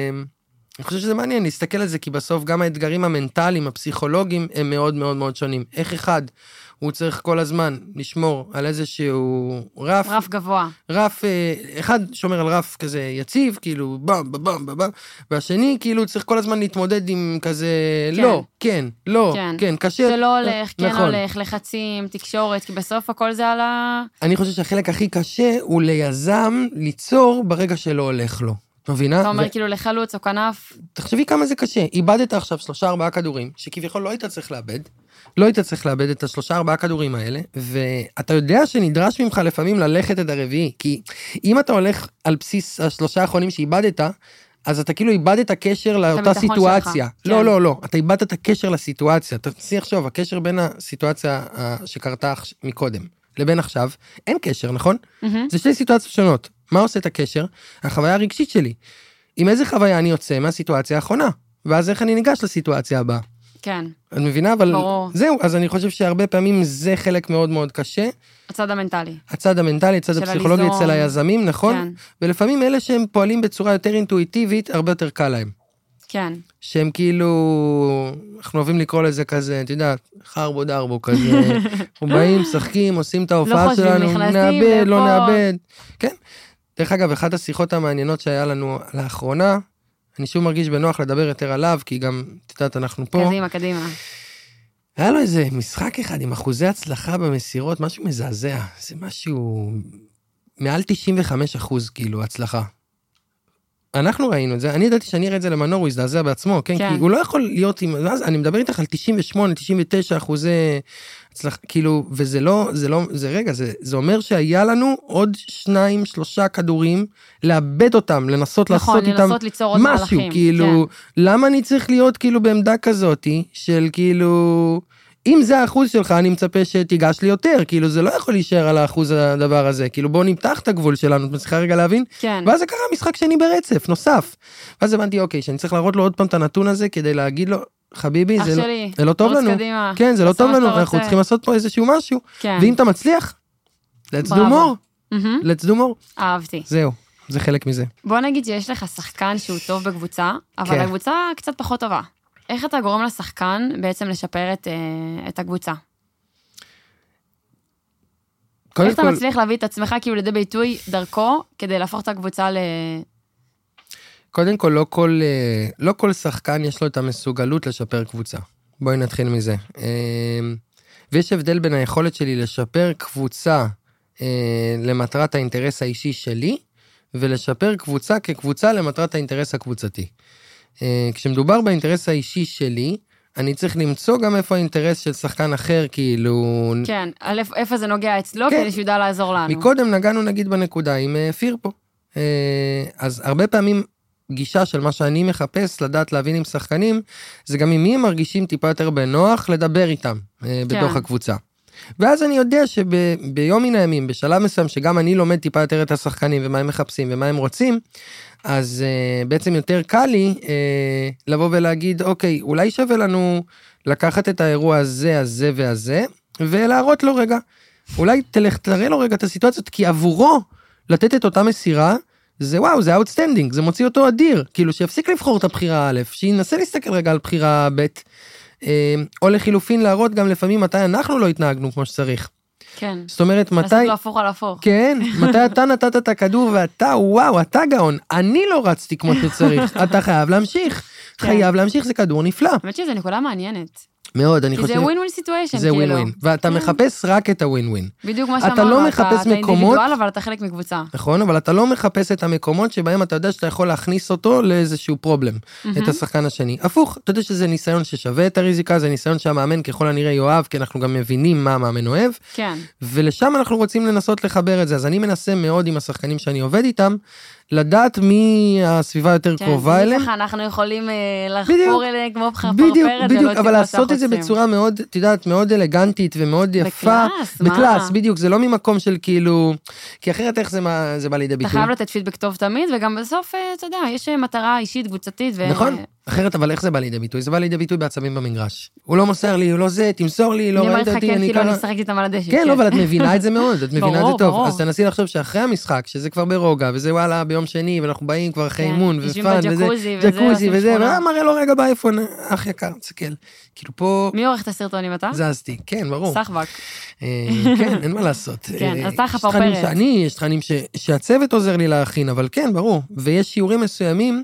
אני חושב שזה מעניין להסתכל על זה, כי בסוף גם האתגרים המנטליים, הפסיכולוגיים, הם מאוד מאוד מאוד שונים. איך אחד, הוא צריך כל הזמן לשמור על איזשהו רף. רף גבוה. רף, אחד שומר על רף כזה יציב, כאילו בם, בם, בם, בם, והשני כאילו צריך כל הזמן להתמודד עם כזה, כן. לא, כן, לא, כן. כן, קשה. זה לא הולך, כן נכון. הולך, לחצים, תקשורת, כי בסוף הכל זה על ה... אני חושב שהחלק הכי קשה הוא ליזם ליצור ברגע שלא הולך לו. מבינה? אתה אומר ו... כאילו לחלוץ או כנף. תחשבי כמה זה קשה. איבדת עכשיו שלושה ארבעה כדורים, שכביכול לא היית צריך לאבד, לא היית צריך לאבד את השלושה ארבעה כדורים האלה, ואתה יודע שנדרש ממך לפעמים ללכת את הרביעי, כי אם אתה הולך על בסיס השלושה האחרונים שאיבדת, אז אתה כאילו איבדת את הקשר לאותה סיטואציה. כן. לא, לא, לא. אתה איבדת את הקשר לסיטואציה. תנסי עכשיו, הקשר בין הסיטואציה שקרתה מקודם, לבין עכשיו, אין קשר, נכון? Mm-hmm. זה שתי סיטואציות שונות. מה עושה את הקשר? החוויה הרגשית שלי. עם איזה חוויה אני יוצא מהסיטואציה האחרונה, ואז איך אני ניגש לסיטואציה הבאה. כן. את מבינה? אבל ברור. זהו, אז אני חושב שהרבה פעמים זה חלק מאוד מאוד קשה. הצד המנטלי. הצד המנטלי, הצד הפסיכולוגי הליזום. אצל היזמים, נכון? כן. ולפעמים אלה שהם פועלים בצורה יותר אינטואיטיבית, הרבה יותר קל להם. כן. שהם כאילו, אנחנו אוהבים לקרוא לזה כזה, אתה יודע, חרבו דרבו כזה, אנחנו באים, שחקים, עושים את ההופעה לא חושבים, שלנו, נכנסים נאבד, לא לפה. נאבד. כן. דרך אגב, אחת השיחות המעניינות שהיה לנו לאחרונה, אני שוב מרגיש בנוח לדבר יותר עליו, כי גם, את יודעת, אנחנו פה. קדימה, קדימה. היה לו איזה משחק אחד עם אחוזי הצלחה במסירות, משהו מזעזע. זה משהו מעל תשעים וחמישה אחוז, כאילו, הצלחה. אנחנו ראינו את זה, אני ידעתי שאני אראה את זה למנור, הוא יזדעזע בעצמו, כן? כן. כי הוא לא יכול להיות עם, אז אני מדבר איתך על תשעים ושמונה, תשעים ותשע אחוזי הצלחה, כאילו, וזה לא, זה לא, זה רגע, זה, זה אומר שהיה לנו עוד שניים, שלושה כדורים, לאבד אותם, לנסות נכון, לעשות איתם לנסות ליצור עוד משהו, מהלכים, כאילו, למה אני צריך להיות כאילו בעמדה כזאת, של כאילו, אם זה האחוז שלך, אני מצפה שתיגש לי יותר, כאילו זה לא יכול להישאר על האחוז הדבר הזה, כאילו בוא נמתח את הגבול שלנו, את מצליחה רגע להבין? כן. ואז זה קרה משחק שני ברצף, נוסף. ואז הבנתי, אוקיי, שאני צריך להראות לו עוד פעם את הנתון הזה, כדי להגיד לו, חביבי, זה, שלי, לא, זה לא טוב לנו. קדימה. כן, זה לא טוב לנו, אנחנו רוצה. צריכים לעשות פה איזשהו משהו. כן. ואם אתה מצליח, let's do בראבו. more, Mm-hmm. let's do more. אהבתי. זהו, זה חלק מזה. בוא נגיד שיש לך שחקן שהוא טוב בקבוצה, אבל כן. הקבוצה קצת פחות טובה. איך אתה גורם לשחקן בעצם לשפר את, את הקבוצה? איך אתה מצליח להביא את עצמך כאילו לידי ביטוי דרכו, כדי להפוך את הקבוצה ל... קודם כל, לא כל, לא כל שחקן יש לו את המסוגלות לשפר קבוצה. בואי נתחיל מזה. ויש הבדל בין היכולת שלי לשפר קבוצה למטרת האינטרס האישי שלי, ולשפר קבוצה כקבוצה למטרת האינטרס הקבוצתי. כשמדובר באינטרס האישי שלי, אני צריך למצוא גם איפה האינטרס של שחקן אחר, כאילו... כן, איפה זה נוגע אצלו, כן. כדי שיודע לעזור לנו. מקודם נגענו נגיד בנקודה עם פיר פה. אז הרבה פעמים גישה של מה שאני מחפש, לדעת להבין עם שחקנים, זה גם עם מי הם מרגישים טיפה יותר בנוח לדבר איתם בתוך כן. הקבוצה. ואז אני יודע שביום מן הימים, בשלב מסוים, שגם אני לומד טיפה יותר את השחקנים, ומה הם מחפשים, ומה הם רוצים, אז uh, בעצם יותר קל לי uh, לבוא ולהגיד, אוקיי, אולי שווה לנו לקחת את האירוע הזה, הזה והזה, ולהראות לו רגע. אולי תלך, תראה לו רגע את הסיטואציות, כי עבורו לתת את אותה מסירה, זה וואו, זה outstanding, זה מוציא אותו אדיר, כאילו שיפסיק לבחור את הבחירה א', שינסה להסתכל רגע על בחירה ב', או לחילופין להראות גם לפעמים מתי אנחנו לא התנהגנו כמו שצריך. כן. זאת אומרת, מתי... לעשות לו הפוך על הפוך. כן, מתי אתה נתת את הכדור ואתה, וואו, אתה גאון, אני לא רצתי כמו שצריך, אתה חייב להמשיך, חייב להמשיך, זה כדור נפלא. באמת שזו נקודה מעניינת. מאוד, אני חושב... כי זה ווין-ווין סיטואשן, זה ווין-ווין, ואתה מחפש רק את הווין-ווין. בדיוק מה שאמרנו, אתה לא מחפש אתה אינדיבידואל, אבל אתה חלק מקבוצה. נכון, אבל אתה לא מחפש את המקומות שבהם אתה יודע שאתה יכול להכניס אותו לאיזשהו פרובלם, את השחקן השני. הפוך, אתה יודע שזה ניסיון ששווה את הריזיקה, זה ניסיון שהמאמן ככל הנראה יאהב, כי אנחנו גם מבינים מה המאמן אוהב, כן. ולשם אנחנו רוצים לנסות לחבר את זה, אז אני מנסה מאוד עם השחקנים שאני עובד איתם, לדעת מי הסביבה יותר קרובה אליהם. כן, אנחנו יכולים לחפור אליהם כמו פרפרת. בדיוק, אבל לעשות את זה בצורה מאוד, את יודעת, מאוד אלגנטית ומאוד יפה. בקלאס, מה? בקלאס, בדיוק, זה לא ממקום של כאילו, כי אחרת איך זה בא לידי ביטוי. אתה חייב לתת פידבק טוב תמיד, וגם בסוף, אתה יודע, יש מטרה אישית, קבוצתית. נכון, אחרת, אבל איך זה בא לידי ביטוי? זה בא לידי ביטוי בעצבים במגרש. הוא לא מוסר לי, הוא לא זה, תמסור לי, לא ראית אותי, אני כאילו, אני משחקת איתם על הדשא. כן, לא, אבל את מבינה את זה מאוד, את מבינה את זה טוב. אז תנסי לחשוב שאחרי המשחק, שזה כבר ברוגע, וזה וואלה ביום שני, ואנחנו באים כבר אחרי אימון, ופאן, וזה, ג'קוזי וזה, ומראה לו רגע באייפון, אח יקר, תסתכל. כאילו פה... מי עורך את הסרטונים אתה? זזתי, כן, ברור. סחבק. כן, אין מה לעשות. כן, אז אתה חפרפרת. אני, יש תכנים שהצוות עוזר לי להכין, אבל כן, ברור. ויש שיעורים מסוימים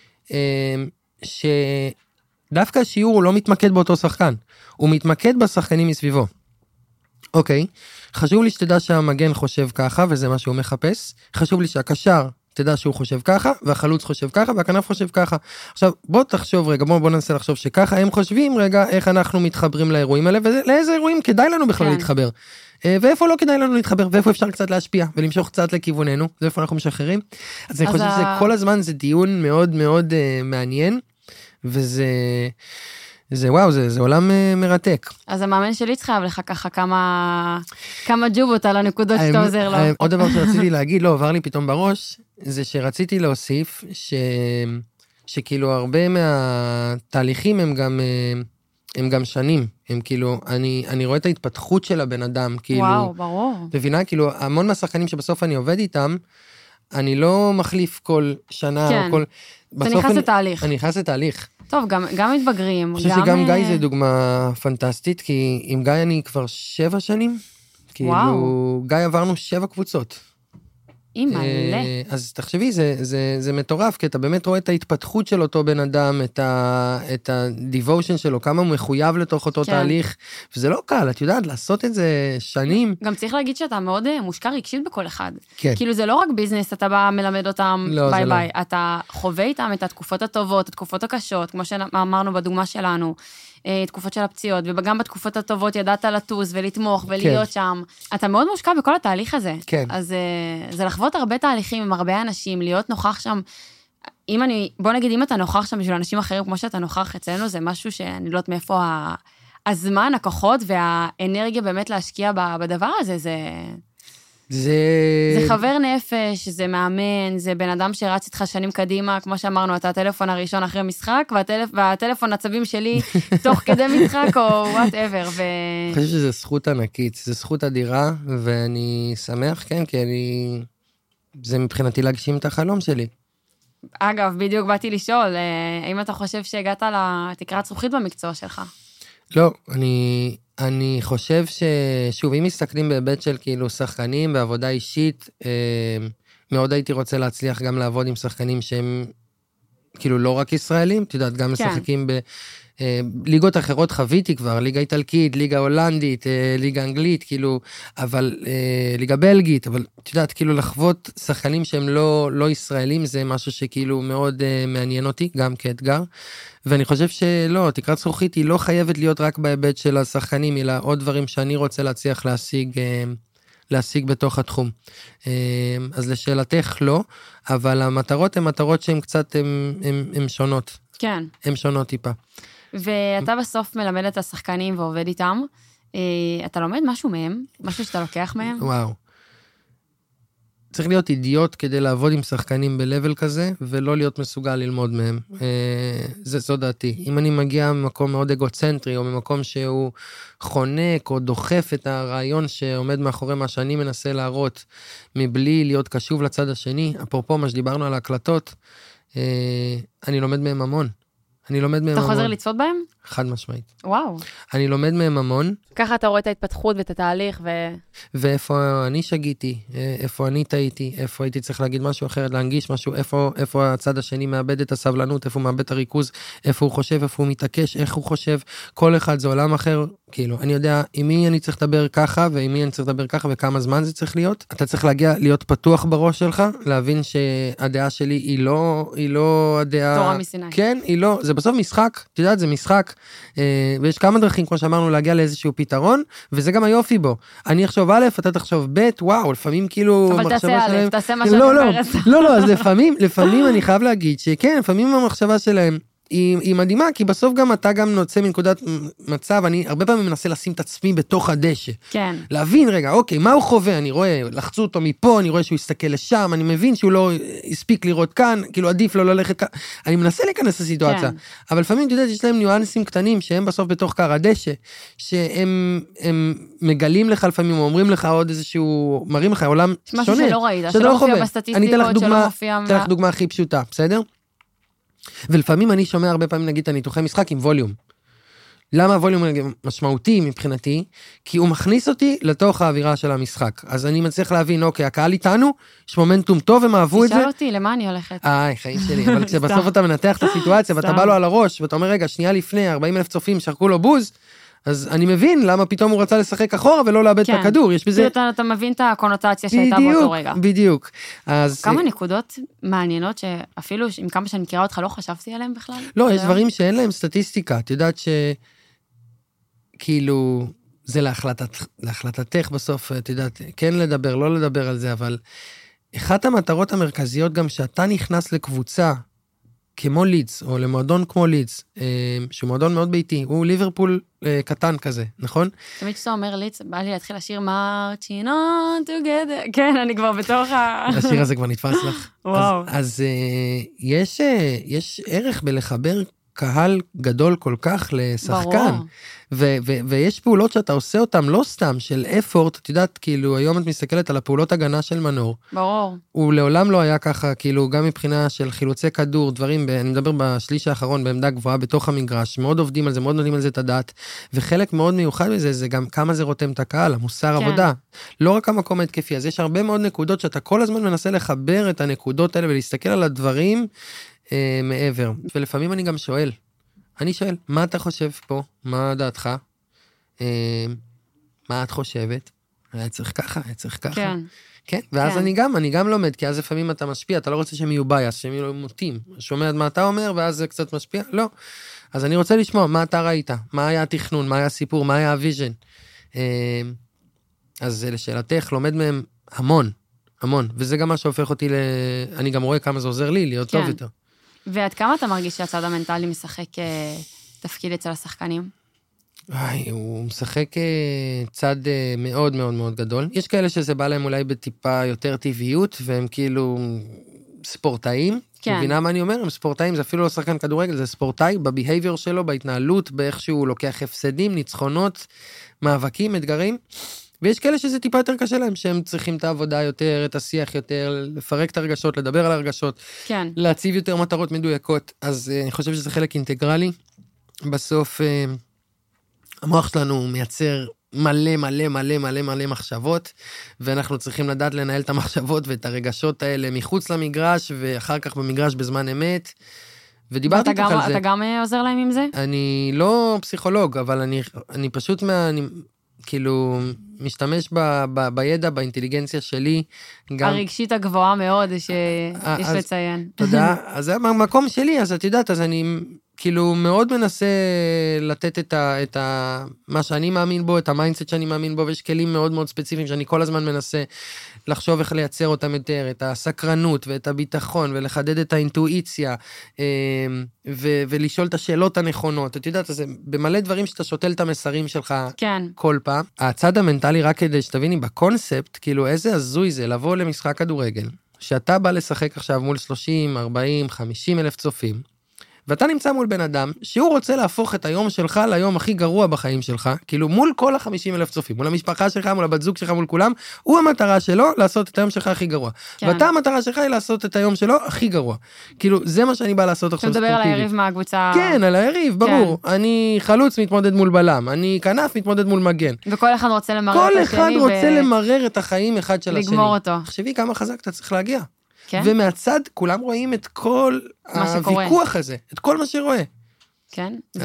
שדווקא השיעור הוא לא מתמקד באותו שחקן, הוא מתמקד בשחקנים מסביבו. אוקיי, חשוב לי שתדע שהמגן חושב ככה, וזה מה שהוא מחפש. חשוב לי שהקשר תדע שהוא חושב ככה, והחלוץ חושב ככה, והכנף חושב ככה. עכשיו, בוא תחשוב רגע, בוא, בוא ננסה לחשוב שככה, הם חושבים רגע איך אנחנו מתחברים לאירועים האלה, ולאיזה אירועים כדאי לנו בכלל כן. להתחבר. ואיפה לא כדאי לנו להתחבר, ואיפה אפשר קצת להשפיע, ולמשוך קצת לכיווננו, זה איפה אנחנו משחררים. אז אני חושב שזה כל הזמן, זה דיון מאוד מאוד uh, מעניין, וזה... זה וואו, זה, זה עולם uh, מרתק. אז המאמן שלי צריך לך ככה כמה, כמה ג'ובות על הנקודות שאתה עוזר לו. עוד דבר שרציתי להגיד, לא, עבר לי פתאום בראש, זה שרציתי להוסיף, ש, שכאילו הרבה מהתהליכים הם גם, הם גם שנים, הם כאילו, אני, אני רואה את ההתפתחות של הבן אדם, כאילו, וואו, ברור. מבינה, כאילו, המון מהשחקנים שבסוף אני עובד איתם, אני לא מחליף כל שנה, כן. או כל... אתה נכנס אני, לתהליך. אני נכנס לתהליך. טוב, גם, גם מתבגרים. אני חושב גם... שגם גיא זה דוגמה פנטסטית, כי עם גיא אני כבר שבע שנים, כאילו, וואו. גיא עברנו שבע קבוצות. אימא, מלא. אז תחשבי, זה, זה, זה מטורף, כי אתה באמת רואה את ההתפתחות של אותו בן אדם, את ה, את הדיבושן שלו, כמה הוא מחויב לתוך אותו כן. תהליך, וזה לא קל, את יודעת, לעשות את זה שנים. גם צריך להגיד שאתה מאוד מושקע רגשית בכל אחד. כן. כאילו זה לא רק ביזנס, אתה בא מלמד אותם לא, ביי ביי, לא. אתה חווה איתם את התקופות הטובות, התקופות הקשות, כמו שאמרנו בדוגמה שלנו, תקופות של הפציעות, וגם בתקופות הטובות ידעת לטוס ולתמוך ולהיות כן. שם. אתה מאוד מושקע בכל התהליך הזה. כן. אז זה לחוות הרבה תהליכים עם הרבה אנשים, להיות נוכח שם. אם אני, בוא נגיד, אם אתה נוכח שם בשביל אנשים אחרים, כמו שאתה נוכח אצלנו, זה משהו שאני לא יודעת מאיפה הזמן, הכוחות והאנרגיה באמת להשקיע בדבר הזה, זה... זה... זה חבר נפש, זה מאמן, זה בן אדם שרץ איתך שנים קדימה, כמו שאמרנו, אתה הטלפון הראשון אחרי משחק, והטלפ... והטלפון הצבים שלי תוך כדי משחק, או whatever. ו... אני חושב שזו זכות ענקית, זו זכות אדירה, ואני שמח, כן, כי אני... זה מבחינתי להגשים את החלום שלי. אגב, בדיוק באתי לשאול, האם אתה חושב שהגעת לתקרת זכוכית במקצוע שלך? לא, אני... אני חושב ששוב, אם מסתכלים בהיבט של כאילו שחקנים בעבודה אישית, מאוד הייתי רוצה להצליח גם לעבוד עם שחקנים שהם כאילו לא רק ישראלים, את יודעת, גם משחקים בליגות אחרות חוויתי כבר, ליגה איטלקית, ליגה הולנדית, ליגה אנגלית, כאילו, אבל ליגה בלגית, אבל את יודעת, כאילו לחוות שחקנים שהם לא, לא ישראלים, זה משהו שכאילו מאוד מעניין אותי, גם כאתגר. ואני חושב שלא, תקרת זכוכית היא לא חייבת להיות רק בהיבט של השחקנים, אלא עוד דברים שאני רוצה להצליח להשיג, להשיג בתוך התחום. אז לשאלתך לא, אבל המטרות הן מטרות שהן קצת, הן שונות. כן. הן שונות טיפה. ואתה בסוף מלמד את השחקנים ועובד איתם, אתה לומד משהו מהם? משהו שאתה לוקח מהם? וואו. צריך להיות אידיוט כדי לעבוד עם שחקנים בלבל כזה, ולא להיות מסוגל ללמוד מהם. זה זו דעתי. אם אני מגיע ממקום מאוד אגוצנטרי, או ממקום שהוא חונק, או דוחף את הרעיון שעומד מאחורי מה שאני מנסה להראות, מבלי להיות קשוב לצד השני, אפרופו מה שדיברנו על ההקלטות, אני לומד מהם המון. אני לומד מהם המון. אתה חוזר לצפות בהם? חד משמעית. וואו. אני לומד מהם המון. ככה אתה רואה את ההתפתחות ואת התהליך ו... ואיפה אני שגיתי, איפה אני טעיתי, איפה הייתי צריך להגיד משהו אחרת, להנגיש משהו, איפה, איפה הצד השני מאבד את הסבלנות, איפה הוא מאבד את הריכוז, איפה הוא חושב, איפה הוא מתעקש, איך הוא חושב, כל אחד זה עולם אחר, כאילו, אני יודע עם מי אני צריך לדבר ככה, ועם מי אני צריך לדבר ככה, וכמה זמן זה צריך להיות. אתה צריך להגיע, להיות פתוח בראש שלך, להבין שהדעה שלי היא לא, היא לא הדעה... תורה מסיני. כן, היא לא, זה בסוף משחק, אתה יודעת, זה משחק, ויש כמה דרכים, כמו שאמרנו, להגיע לאיזשהו פתרון, וזה גם היופי בו. אני אחשוב א', אתה תחשוב ב', וואו, לפעמים כאילו... אבל תעשה א', תעשה מה שאני לא, לא, אומרת. לא, לא, אז לפעמים, לפעמים אני חייב להגיד שכן, לפעמים המחשבה שלהם היא, היא מדהימה, כי בסוף גם אתה גם נוצא מנקודת מצב, אני הרבה פעמים מנסה לשים את עצמי בתוך הדשא. כן. להבין רגע, אוקיי, מה הוא חווה? אני רואה, לחצו אותו מפה, אני רואה שהוא יסתכל לשם, אני מבין שהוא לא הספיק לראות כאן, כאילו עדיף לא ללכת כאן, אני מנסה להיכנס לסיטואציה. כן. אבל לפעמים, אתה יודע, יש להם ניואנסים קטנים, שהם בסוף בתוך קר הדשא, שהם הם מגלים לך לפעמים, אומרים לך עוד איזשהו, מראים לך עולם שונה. משהו שלא ראית, שלא מופיע בסטטיסטיקות, שלא מופיע... אני אתן לך דוגמה הכי פשוטה, בסדר? ולפעמים אני שומע הרבה פעמים נגיד את הניתוחי משחק עם ווליום. למה הווליום משמעותי מבחינתי? כי הוא מכניס אותי לתוך האווירה של המשחק. אז אני מצליח להבין, אוקיי, הקהל איתנו, יש מומנטום טוב, הם אהבו את זה. תשאל אותי, למה אני הולכת? איי, חיים שלי, אבל כשבסוף אתה מנתח את הסיטואציה, ואתה בא לו על הראש, ואתה אומר, רגע, שנייה לפני, ארבעים אלף צופים שרקו לו בוז, אז אני מבין למה פתאום הוא רצה לשחק אחורה ולא לאבד את הכדור, יש בזה... אתה, אתה מבין את הקונוטציה שהייתה באותו רגע. בדיוק, אז... כמה נקודות מעניינות שאפילו עם כמה שאני מכירה אותך לא חשבתי עליהם בכלל? לא, יש דברים שאין להם סטטיסטיקה, את יודעת ש... כאילו, זה להחלטת, להחלטתך בסוף, את יודעת, כן לדבר, לא לדבר על זה, אבל אחת המטרות המרכזיות גם שאתה נכנס לקבוצה, כמו לידס, או למועדון כמו לידס, שהוא מועדון מאוד ביתי, הוא ליברפול קטן כזה, נכון? תמיד כשאתה אומר לידס, בא לי להתחיל לשיר Marching on together, כן, אני כבר בתוך ה... השיר הזה כבר נתפס לך. וואו. אז יש, יש ערך בלחבר קהל גדול כל כך לשחקן. ו- ו- ויש פעולות שאתה עושה אותן לא סתם של אפורט, את יודעת, כאילו היום את מסתכלת על הפעולות הגנה של מנור. ברור. הוא לעולם לא היה ככה, כאילו גם מבחינה של חילוצי כדור, דברים, אני מדבר בשליש האחרון בעמדה גבוהה בתוך המגרש, מאוד עובדים על זה, מאוד נותנים על זה את הדעת, וחלק מאוד מיוחד מזה, זה גם כמה זה רותם את הקהל, המוסר כן. עבודה. לא רק המקום ההתקפי, אז יש הרבה מאוד נקודות שאתה כל הזמן מנסה לחבר את הנקודות האלה ולהסתכל על הדברים אה, מעבר. ולפעמים אני גם שואל, אני שואל, מה אתה חושב פה? מה דעתך? אה, מה את חושבת? היה צריך ככה, היה צריך ככה. כן. כן, ואז כן. אני גם, אני גם לומד, כי אז לפעמים אתה משפיע, אתה לא רוצה שהם יהיו בייס, שהם יהיו מוטים. שומע מה אתה אומר, ואז זה קצת משפיע? לא. אז אני רוצה לשמוע, מה אתה ראית? מה היה התכנון? מה היה הסיפור? מה היה הוויז'ן? אה, אז לשאלתך, לומד מהם המון, המון. וזה גם מה שהופך אותי ל... אני גם רואה כמה זה עוזר לי, להיות כן. טוב יותר. ועד כמה אתה מרגיש שהצד המנטלי משחק תפקיד אצל השחקנים? וואי, הוא משחק צד מאוד מאוד מאוד גדול. יש כאלה שזה בא להם אולי בטיפה יותר טבעיות, והם כאילו ספורטאים. כן. מבינה מה אני אומר? הם ספורטאים, זה אפילו לא שחקן כדורגל, זה ספורטאי בביהייביור שלו, בהתנהלות, באיך שהוא לוקח הפסדים, ניצחונות, מאבקים, אתגרים. ויש כאלה שזה טיפה יותר קשה להם, שהם צריכים את העבודה יותר, את השיח יותר, לפרק את הרגשות, לדבר על הרגשות, כן. להציב יותר מטרות מדויקות. אז uh, אני חושב שזה חלק אינטגרלי. בסוף, uh, המוח שלנו מייצר מלא מלא מלא מלא מלא מחשבות, ואנחנו צריכים לדעת לנהל את המחשבות ואת הרגשות האלה מחוץ למגרש, ואחר כך במגרש בזמן אמת. ודיברתי איתך על זה. אתה גם עוזר להם עם זה? אני לא פסיכולוג, אבל אני, אני פשוט מה... אני, כאילו, משתמש ב, ב, בידע, באינטליגנציה שלי. גם... הרגשית הגבוהה מאוד שיש אז, לציין. תודה. אז זה המקום שלי, אז את יודעת, אז אני כאילו מאוד מנסה לתת את ה, את ה, מה שאני מאמין בו, את המיינדסט שאני מאמין בו, ויש כלים מאוד מאוד ספציפיים שאני כל הזמן מנסה לחשוב איך לייצר אותם יותר, את הסקרנות ואת הביטחון, ולחדד את האינטואיציה, ו, ולשאול את השאלות הנכונות. את יודעת, זה במלא דברים שאתה שותל את המסרים שלך כן. כל פעם. הצד המנטלי, רק כדי שתביני, בקונספט, כאילו איזה הזוי זה לבוא למשחק כדורגל, שאתה בא לשחק עכשיו מול שלושים, ארבעים, חמישים אלף צופים, ואתה נמצא מול בן אדם, שהוא רוצה להפוך את היום שלך ליום הכי גרוע בחיים שלך, כאילו מול כל החמישים אלף צופים, מול המשפחה שלך, מול הבת זוג שלך, מול כולם, הוא המטרה שלו לעשות את היום שלך הכי גרוע. כן. ואתה המטרה שלך היא לעשות את היום שלו הכי גרוע. כאילו, זה מה שאני בא לעשות עכשיו ספורטיבי. אתה מדבר על היריב מהקבוצה... כן, על היריב, ברור. כן. אני חלוץ מתמודד מול בלם, אני כנף מתמודד מול מגן. וכל אחד רוצה למרר את השני. כל אחד רוצה ו... למרר את החיים אחד של השני. לגמור אותו. תחשבי כמה חזק אתה צריך להגיע. כן? ומהצד כולם רואים את כל הוויכוח הזה, את כל מה שרואה. כן. אז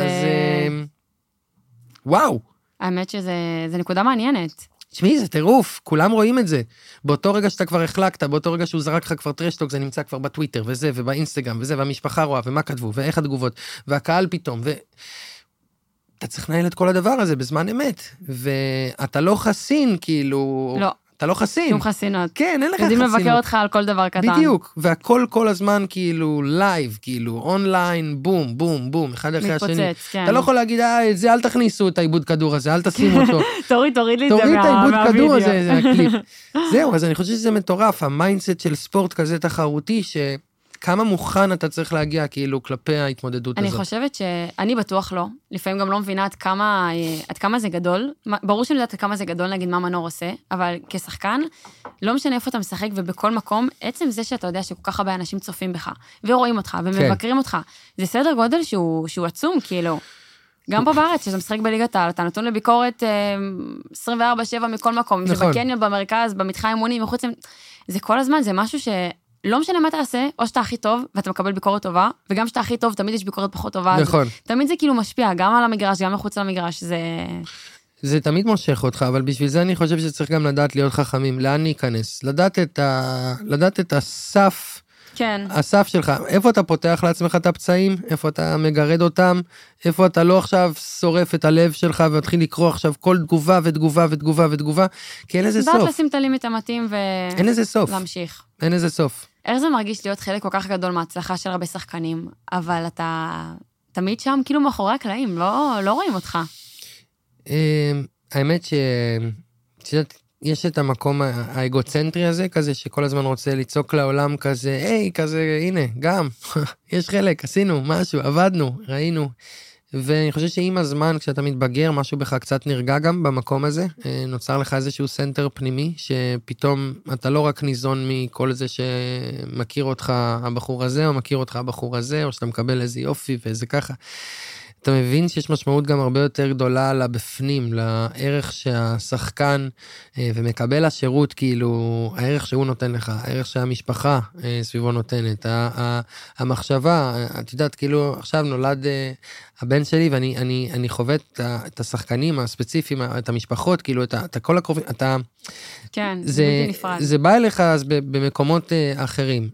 וואו. האמת שזה נקודה מעניינת. תשמעי, זה טירוף, כולם רואים את זה. באותו רגע שאתה כבר החלקת, באותו רגע שהוא זרק לך כבר טרשטוק, זה נמצא כבר בטוויטר, וזה, ובאינסטגרם, וזה, והמשפחה רואה, ומה כתבו, ואיך התגובות, והקהל פתאום, ו... אתה צריך לנהל את כל הדבר הזה בזמן אמת, ואתה לא חסין, כאילו... לא. אתה לא חסין. שום חסינות. כן, אין לך חסינות. יודעים לבקר אותך על כל דבר קטן. בדיוק, והכל כל הזמן כאילו לייב, כאילו אונליין, בום, בום, בום, אחד אחרי השני. מתפוצץ, כן. אתה לא יכול להגיד, אה, זה אל תכניסו את העיבוד כדור הזה, אל תשימו אותו. תוריד, תוריד לי את זה מהווידאו. תוריד את העיבוד כדור הזה, זה הקליפ. זהו, אז אני חושב שזה מטורף, המיינדסט של ספורט כזה תחרותי, ש... כמה מוכן אתה צריך להגיע כאילו כלפי ההתמודדות אני הזאת? אני חושבת שאני בטוח לא, לפעמים גם לא מבינה עד כמה, עד כמה זה גדול, ברור שאני יודעת עד כמה זה גדול להגיד מה מנור עושה, אבל כשחקן, לא משנה איפה אתה משחק ובכל מקום, עצם זה שאתה יודע שכל כך הרבה אנשים צופים בך, ורואים אותך ומבקרים אותך, זה סדר גודל שהוא, שהוא עצום, כאילו. גם פה בארץ, שאתה משחק בליגת העל, אתה נתון לביקורת עשרים וארבע שבע מכל מקום, נכון. זה בקניון, במרכז, במתחם אימונים, מחוץ, זה כל הזמן, זה משהו ש... לא משנה מה אתה עושה, או שאתה הכי טוב, ואתה מקבל ביקורת טובה, וגם שאתה הכי טוב, תמיד יש ביקורת פחות טובה. נכון. תמיד זה כאילו משפיע, גם על המגרש, גם מחוץ למגרש, זה... זה תמיד מושך אותך, אבל בשביל זה אני חושב שצריך גם לדעת להיות חכמים, לאן להיכנס, לדעת את ה... לדעת את הסף, כן. הסף שלך, איפה אתה פותח לעצמך את הפצעים, איפה אתה מגרד אותם, איפה אתה לא עכשיו שורף את הלב שלך, ומתחיל לקרוא עכשיו כל תגובה ותגובה ותגובה ותגובה, כי אין לזה סוף. דעת לשים את הלימיט המתאים ו... אין לזה סוף. להמשיך. אין לזה סוף. איך זה מרגיש להיות חלק כל כך גדול מההצלחה של הרבה שחקנים, אבל אתה תמיד שם כאילו מאחורי הקלעים, לא, לא רואים אותך. האמת ש... יש את המקום האגוצנטרי הזה, כזה שכל הזמן רוצה ליצוק לעולם כזה, היי, כזה, הנה, גם, יש חלק, עשינו משהו, עבדנו, ראינו. ואני חושב שעם הזמן, כשאתה מתבגר, משהו בך קצת נרגע גם במקום הזה, נוצר לך איזשהו סנטר פנימי, שפתאום אתה לא רק ניזון מכל זה שמכיר אותך הבחור הזה, או מכיר אותך הבחור הזה, או שאתה מקבל איזה יופי ואיזה ככה. אתה מבין שיש משמעות גם הרבה יותר גדולה לבפנים, לערך שהשחקן ומקבל השירות, כאילו, הערך שהוא נותן לך, הערך שהמשפחה סביבו נותנת, המחשבה, את יודעת, כאילו, עכשיו נולד הבן שלי, ואני אני, אני חווה את השחקנים הספציפיים, את המשפחות, כאילו, את כל הקרובים, אתה... כן, זה בלתי נפרד. זה בא אליך אז במקומות אחרים,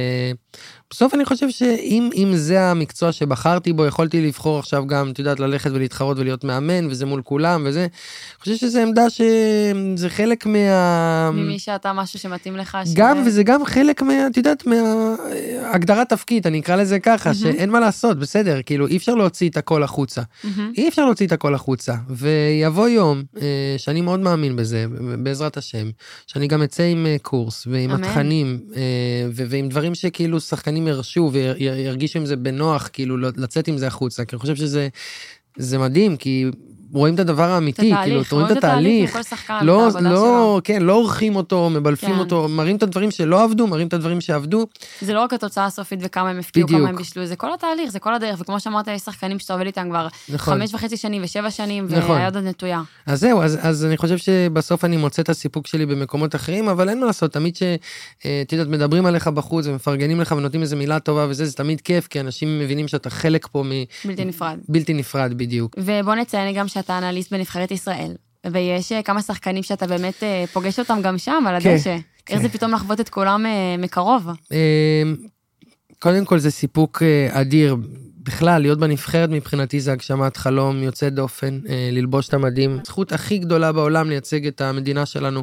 ובסוף אני חושב שאם אם זה המקצוע שבחרתי בו, יכולתי לבחור עכשיו גם, את יודעת, ללכת ולהתחרות ולהיות מאמן, וזה מול כולם, וזה, אני חושב שזה עמדה שזה חלק מה... ממי שאתה משהו שמתאים לך. גם, וזה גם חלק מה, את יודעת, מהגדרת תפקיד, אני אקרא לזה ככה, שאין מה לעשות, בסדר, כאילו, אי אפשר להוציא את הכל החוצה. אי אפשר להוציא את הכל החוצה, ויבוא יום, שאני מאוד מאמין בזה, בעזרת השם, שאני גם אצא עם קורס, ועם התכנים, ועם דברים שכאילו שחקנים ירשו, וירגישו עם זה בנוח, כאילו לצאת עם זה החוצה, כי אני חושב שזה זה מדהים, כי רואים את הדבר האמיתי, כאילו, רואים את התהליך, לא, לא, כן, לא עורכים אותו, מבלפים אותו, מראים את הדברים שלא עבדו, מראים את הדברים שעבדו. זה לא רק התוצאה הסופית וכמה הם הפקיעו, כמה הם בישלו, זה כל התהליך, זה כל הדרך, וכמו שאמרת, יש שחקנים שאתה עובד איתם כבר חמש וחצי שנים ושבע שנים, והיד עוד נטויה. אז זהו, אז אני חושב שבסוף אני מוצא את הסיפוק שלי במקומות אחרים, אבל אין מה לעשות, תמיד שתדעת, מדברים עליך בחוץ ומפרגנים לך ונותנים איזו מילה טובה וזה, זה תמיד כיף, כי אנשים מבינים שאתה חלק פה בלתי נפרד. בלתי נפרד, בדיוק. ובוא נציין גם שאתה אנליסט בנבחרת ישראל, ויש כמה שחקנים שאתה באמת פוגש אותם גם שם, על הדשא. איך זה פתאום לחוות את כולם מקרוב? קודם כל זה סיפוק אדיר, בכלל, להיות בנבחרת מבחינתי זה הגשמת חלום יוצא דופן, ללבוש את המדים. זכות הכי גדולה בעולם לייצג את המדינה שלנו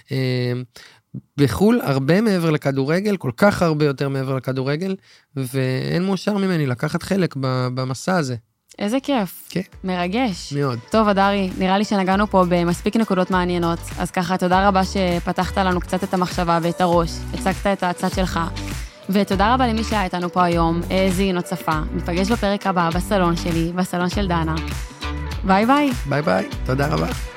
בחול, הרבה מעבר לכדורגל, כל כך הרבה יותר מעבר לכדורגל, ואין מאושר ממני לקחת חלק במסע הזה. איזה כיף. כן. מרגש. מאוד. טוב, אדרי, נראה לי שנגענו פה במספיק נקודות מעניינות, אז ככה, תודה רבה שפתחת לנו קצת את המחשבה ואת הראש, הצגת את הצד שלך, ותודה רבה למי שהיה איתנו פה היום, האזין או צפה. ניפגש בפרק הבא בסלון שלי, בסלון של דנה. ביי ביי. ביי ביי, תודה רבה.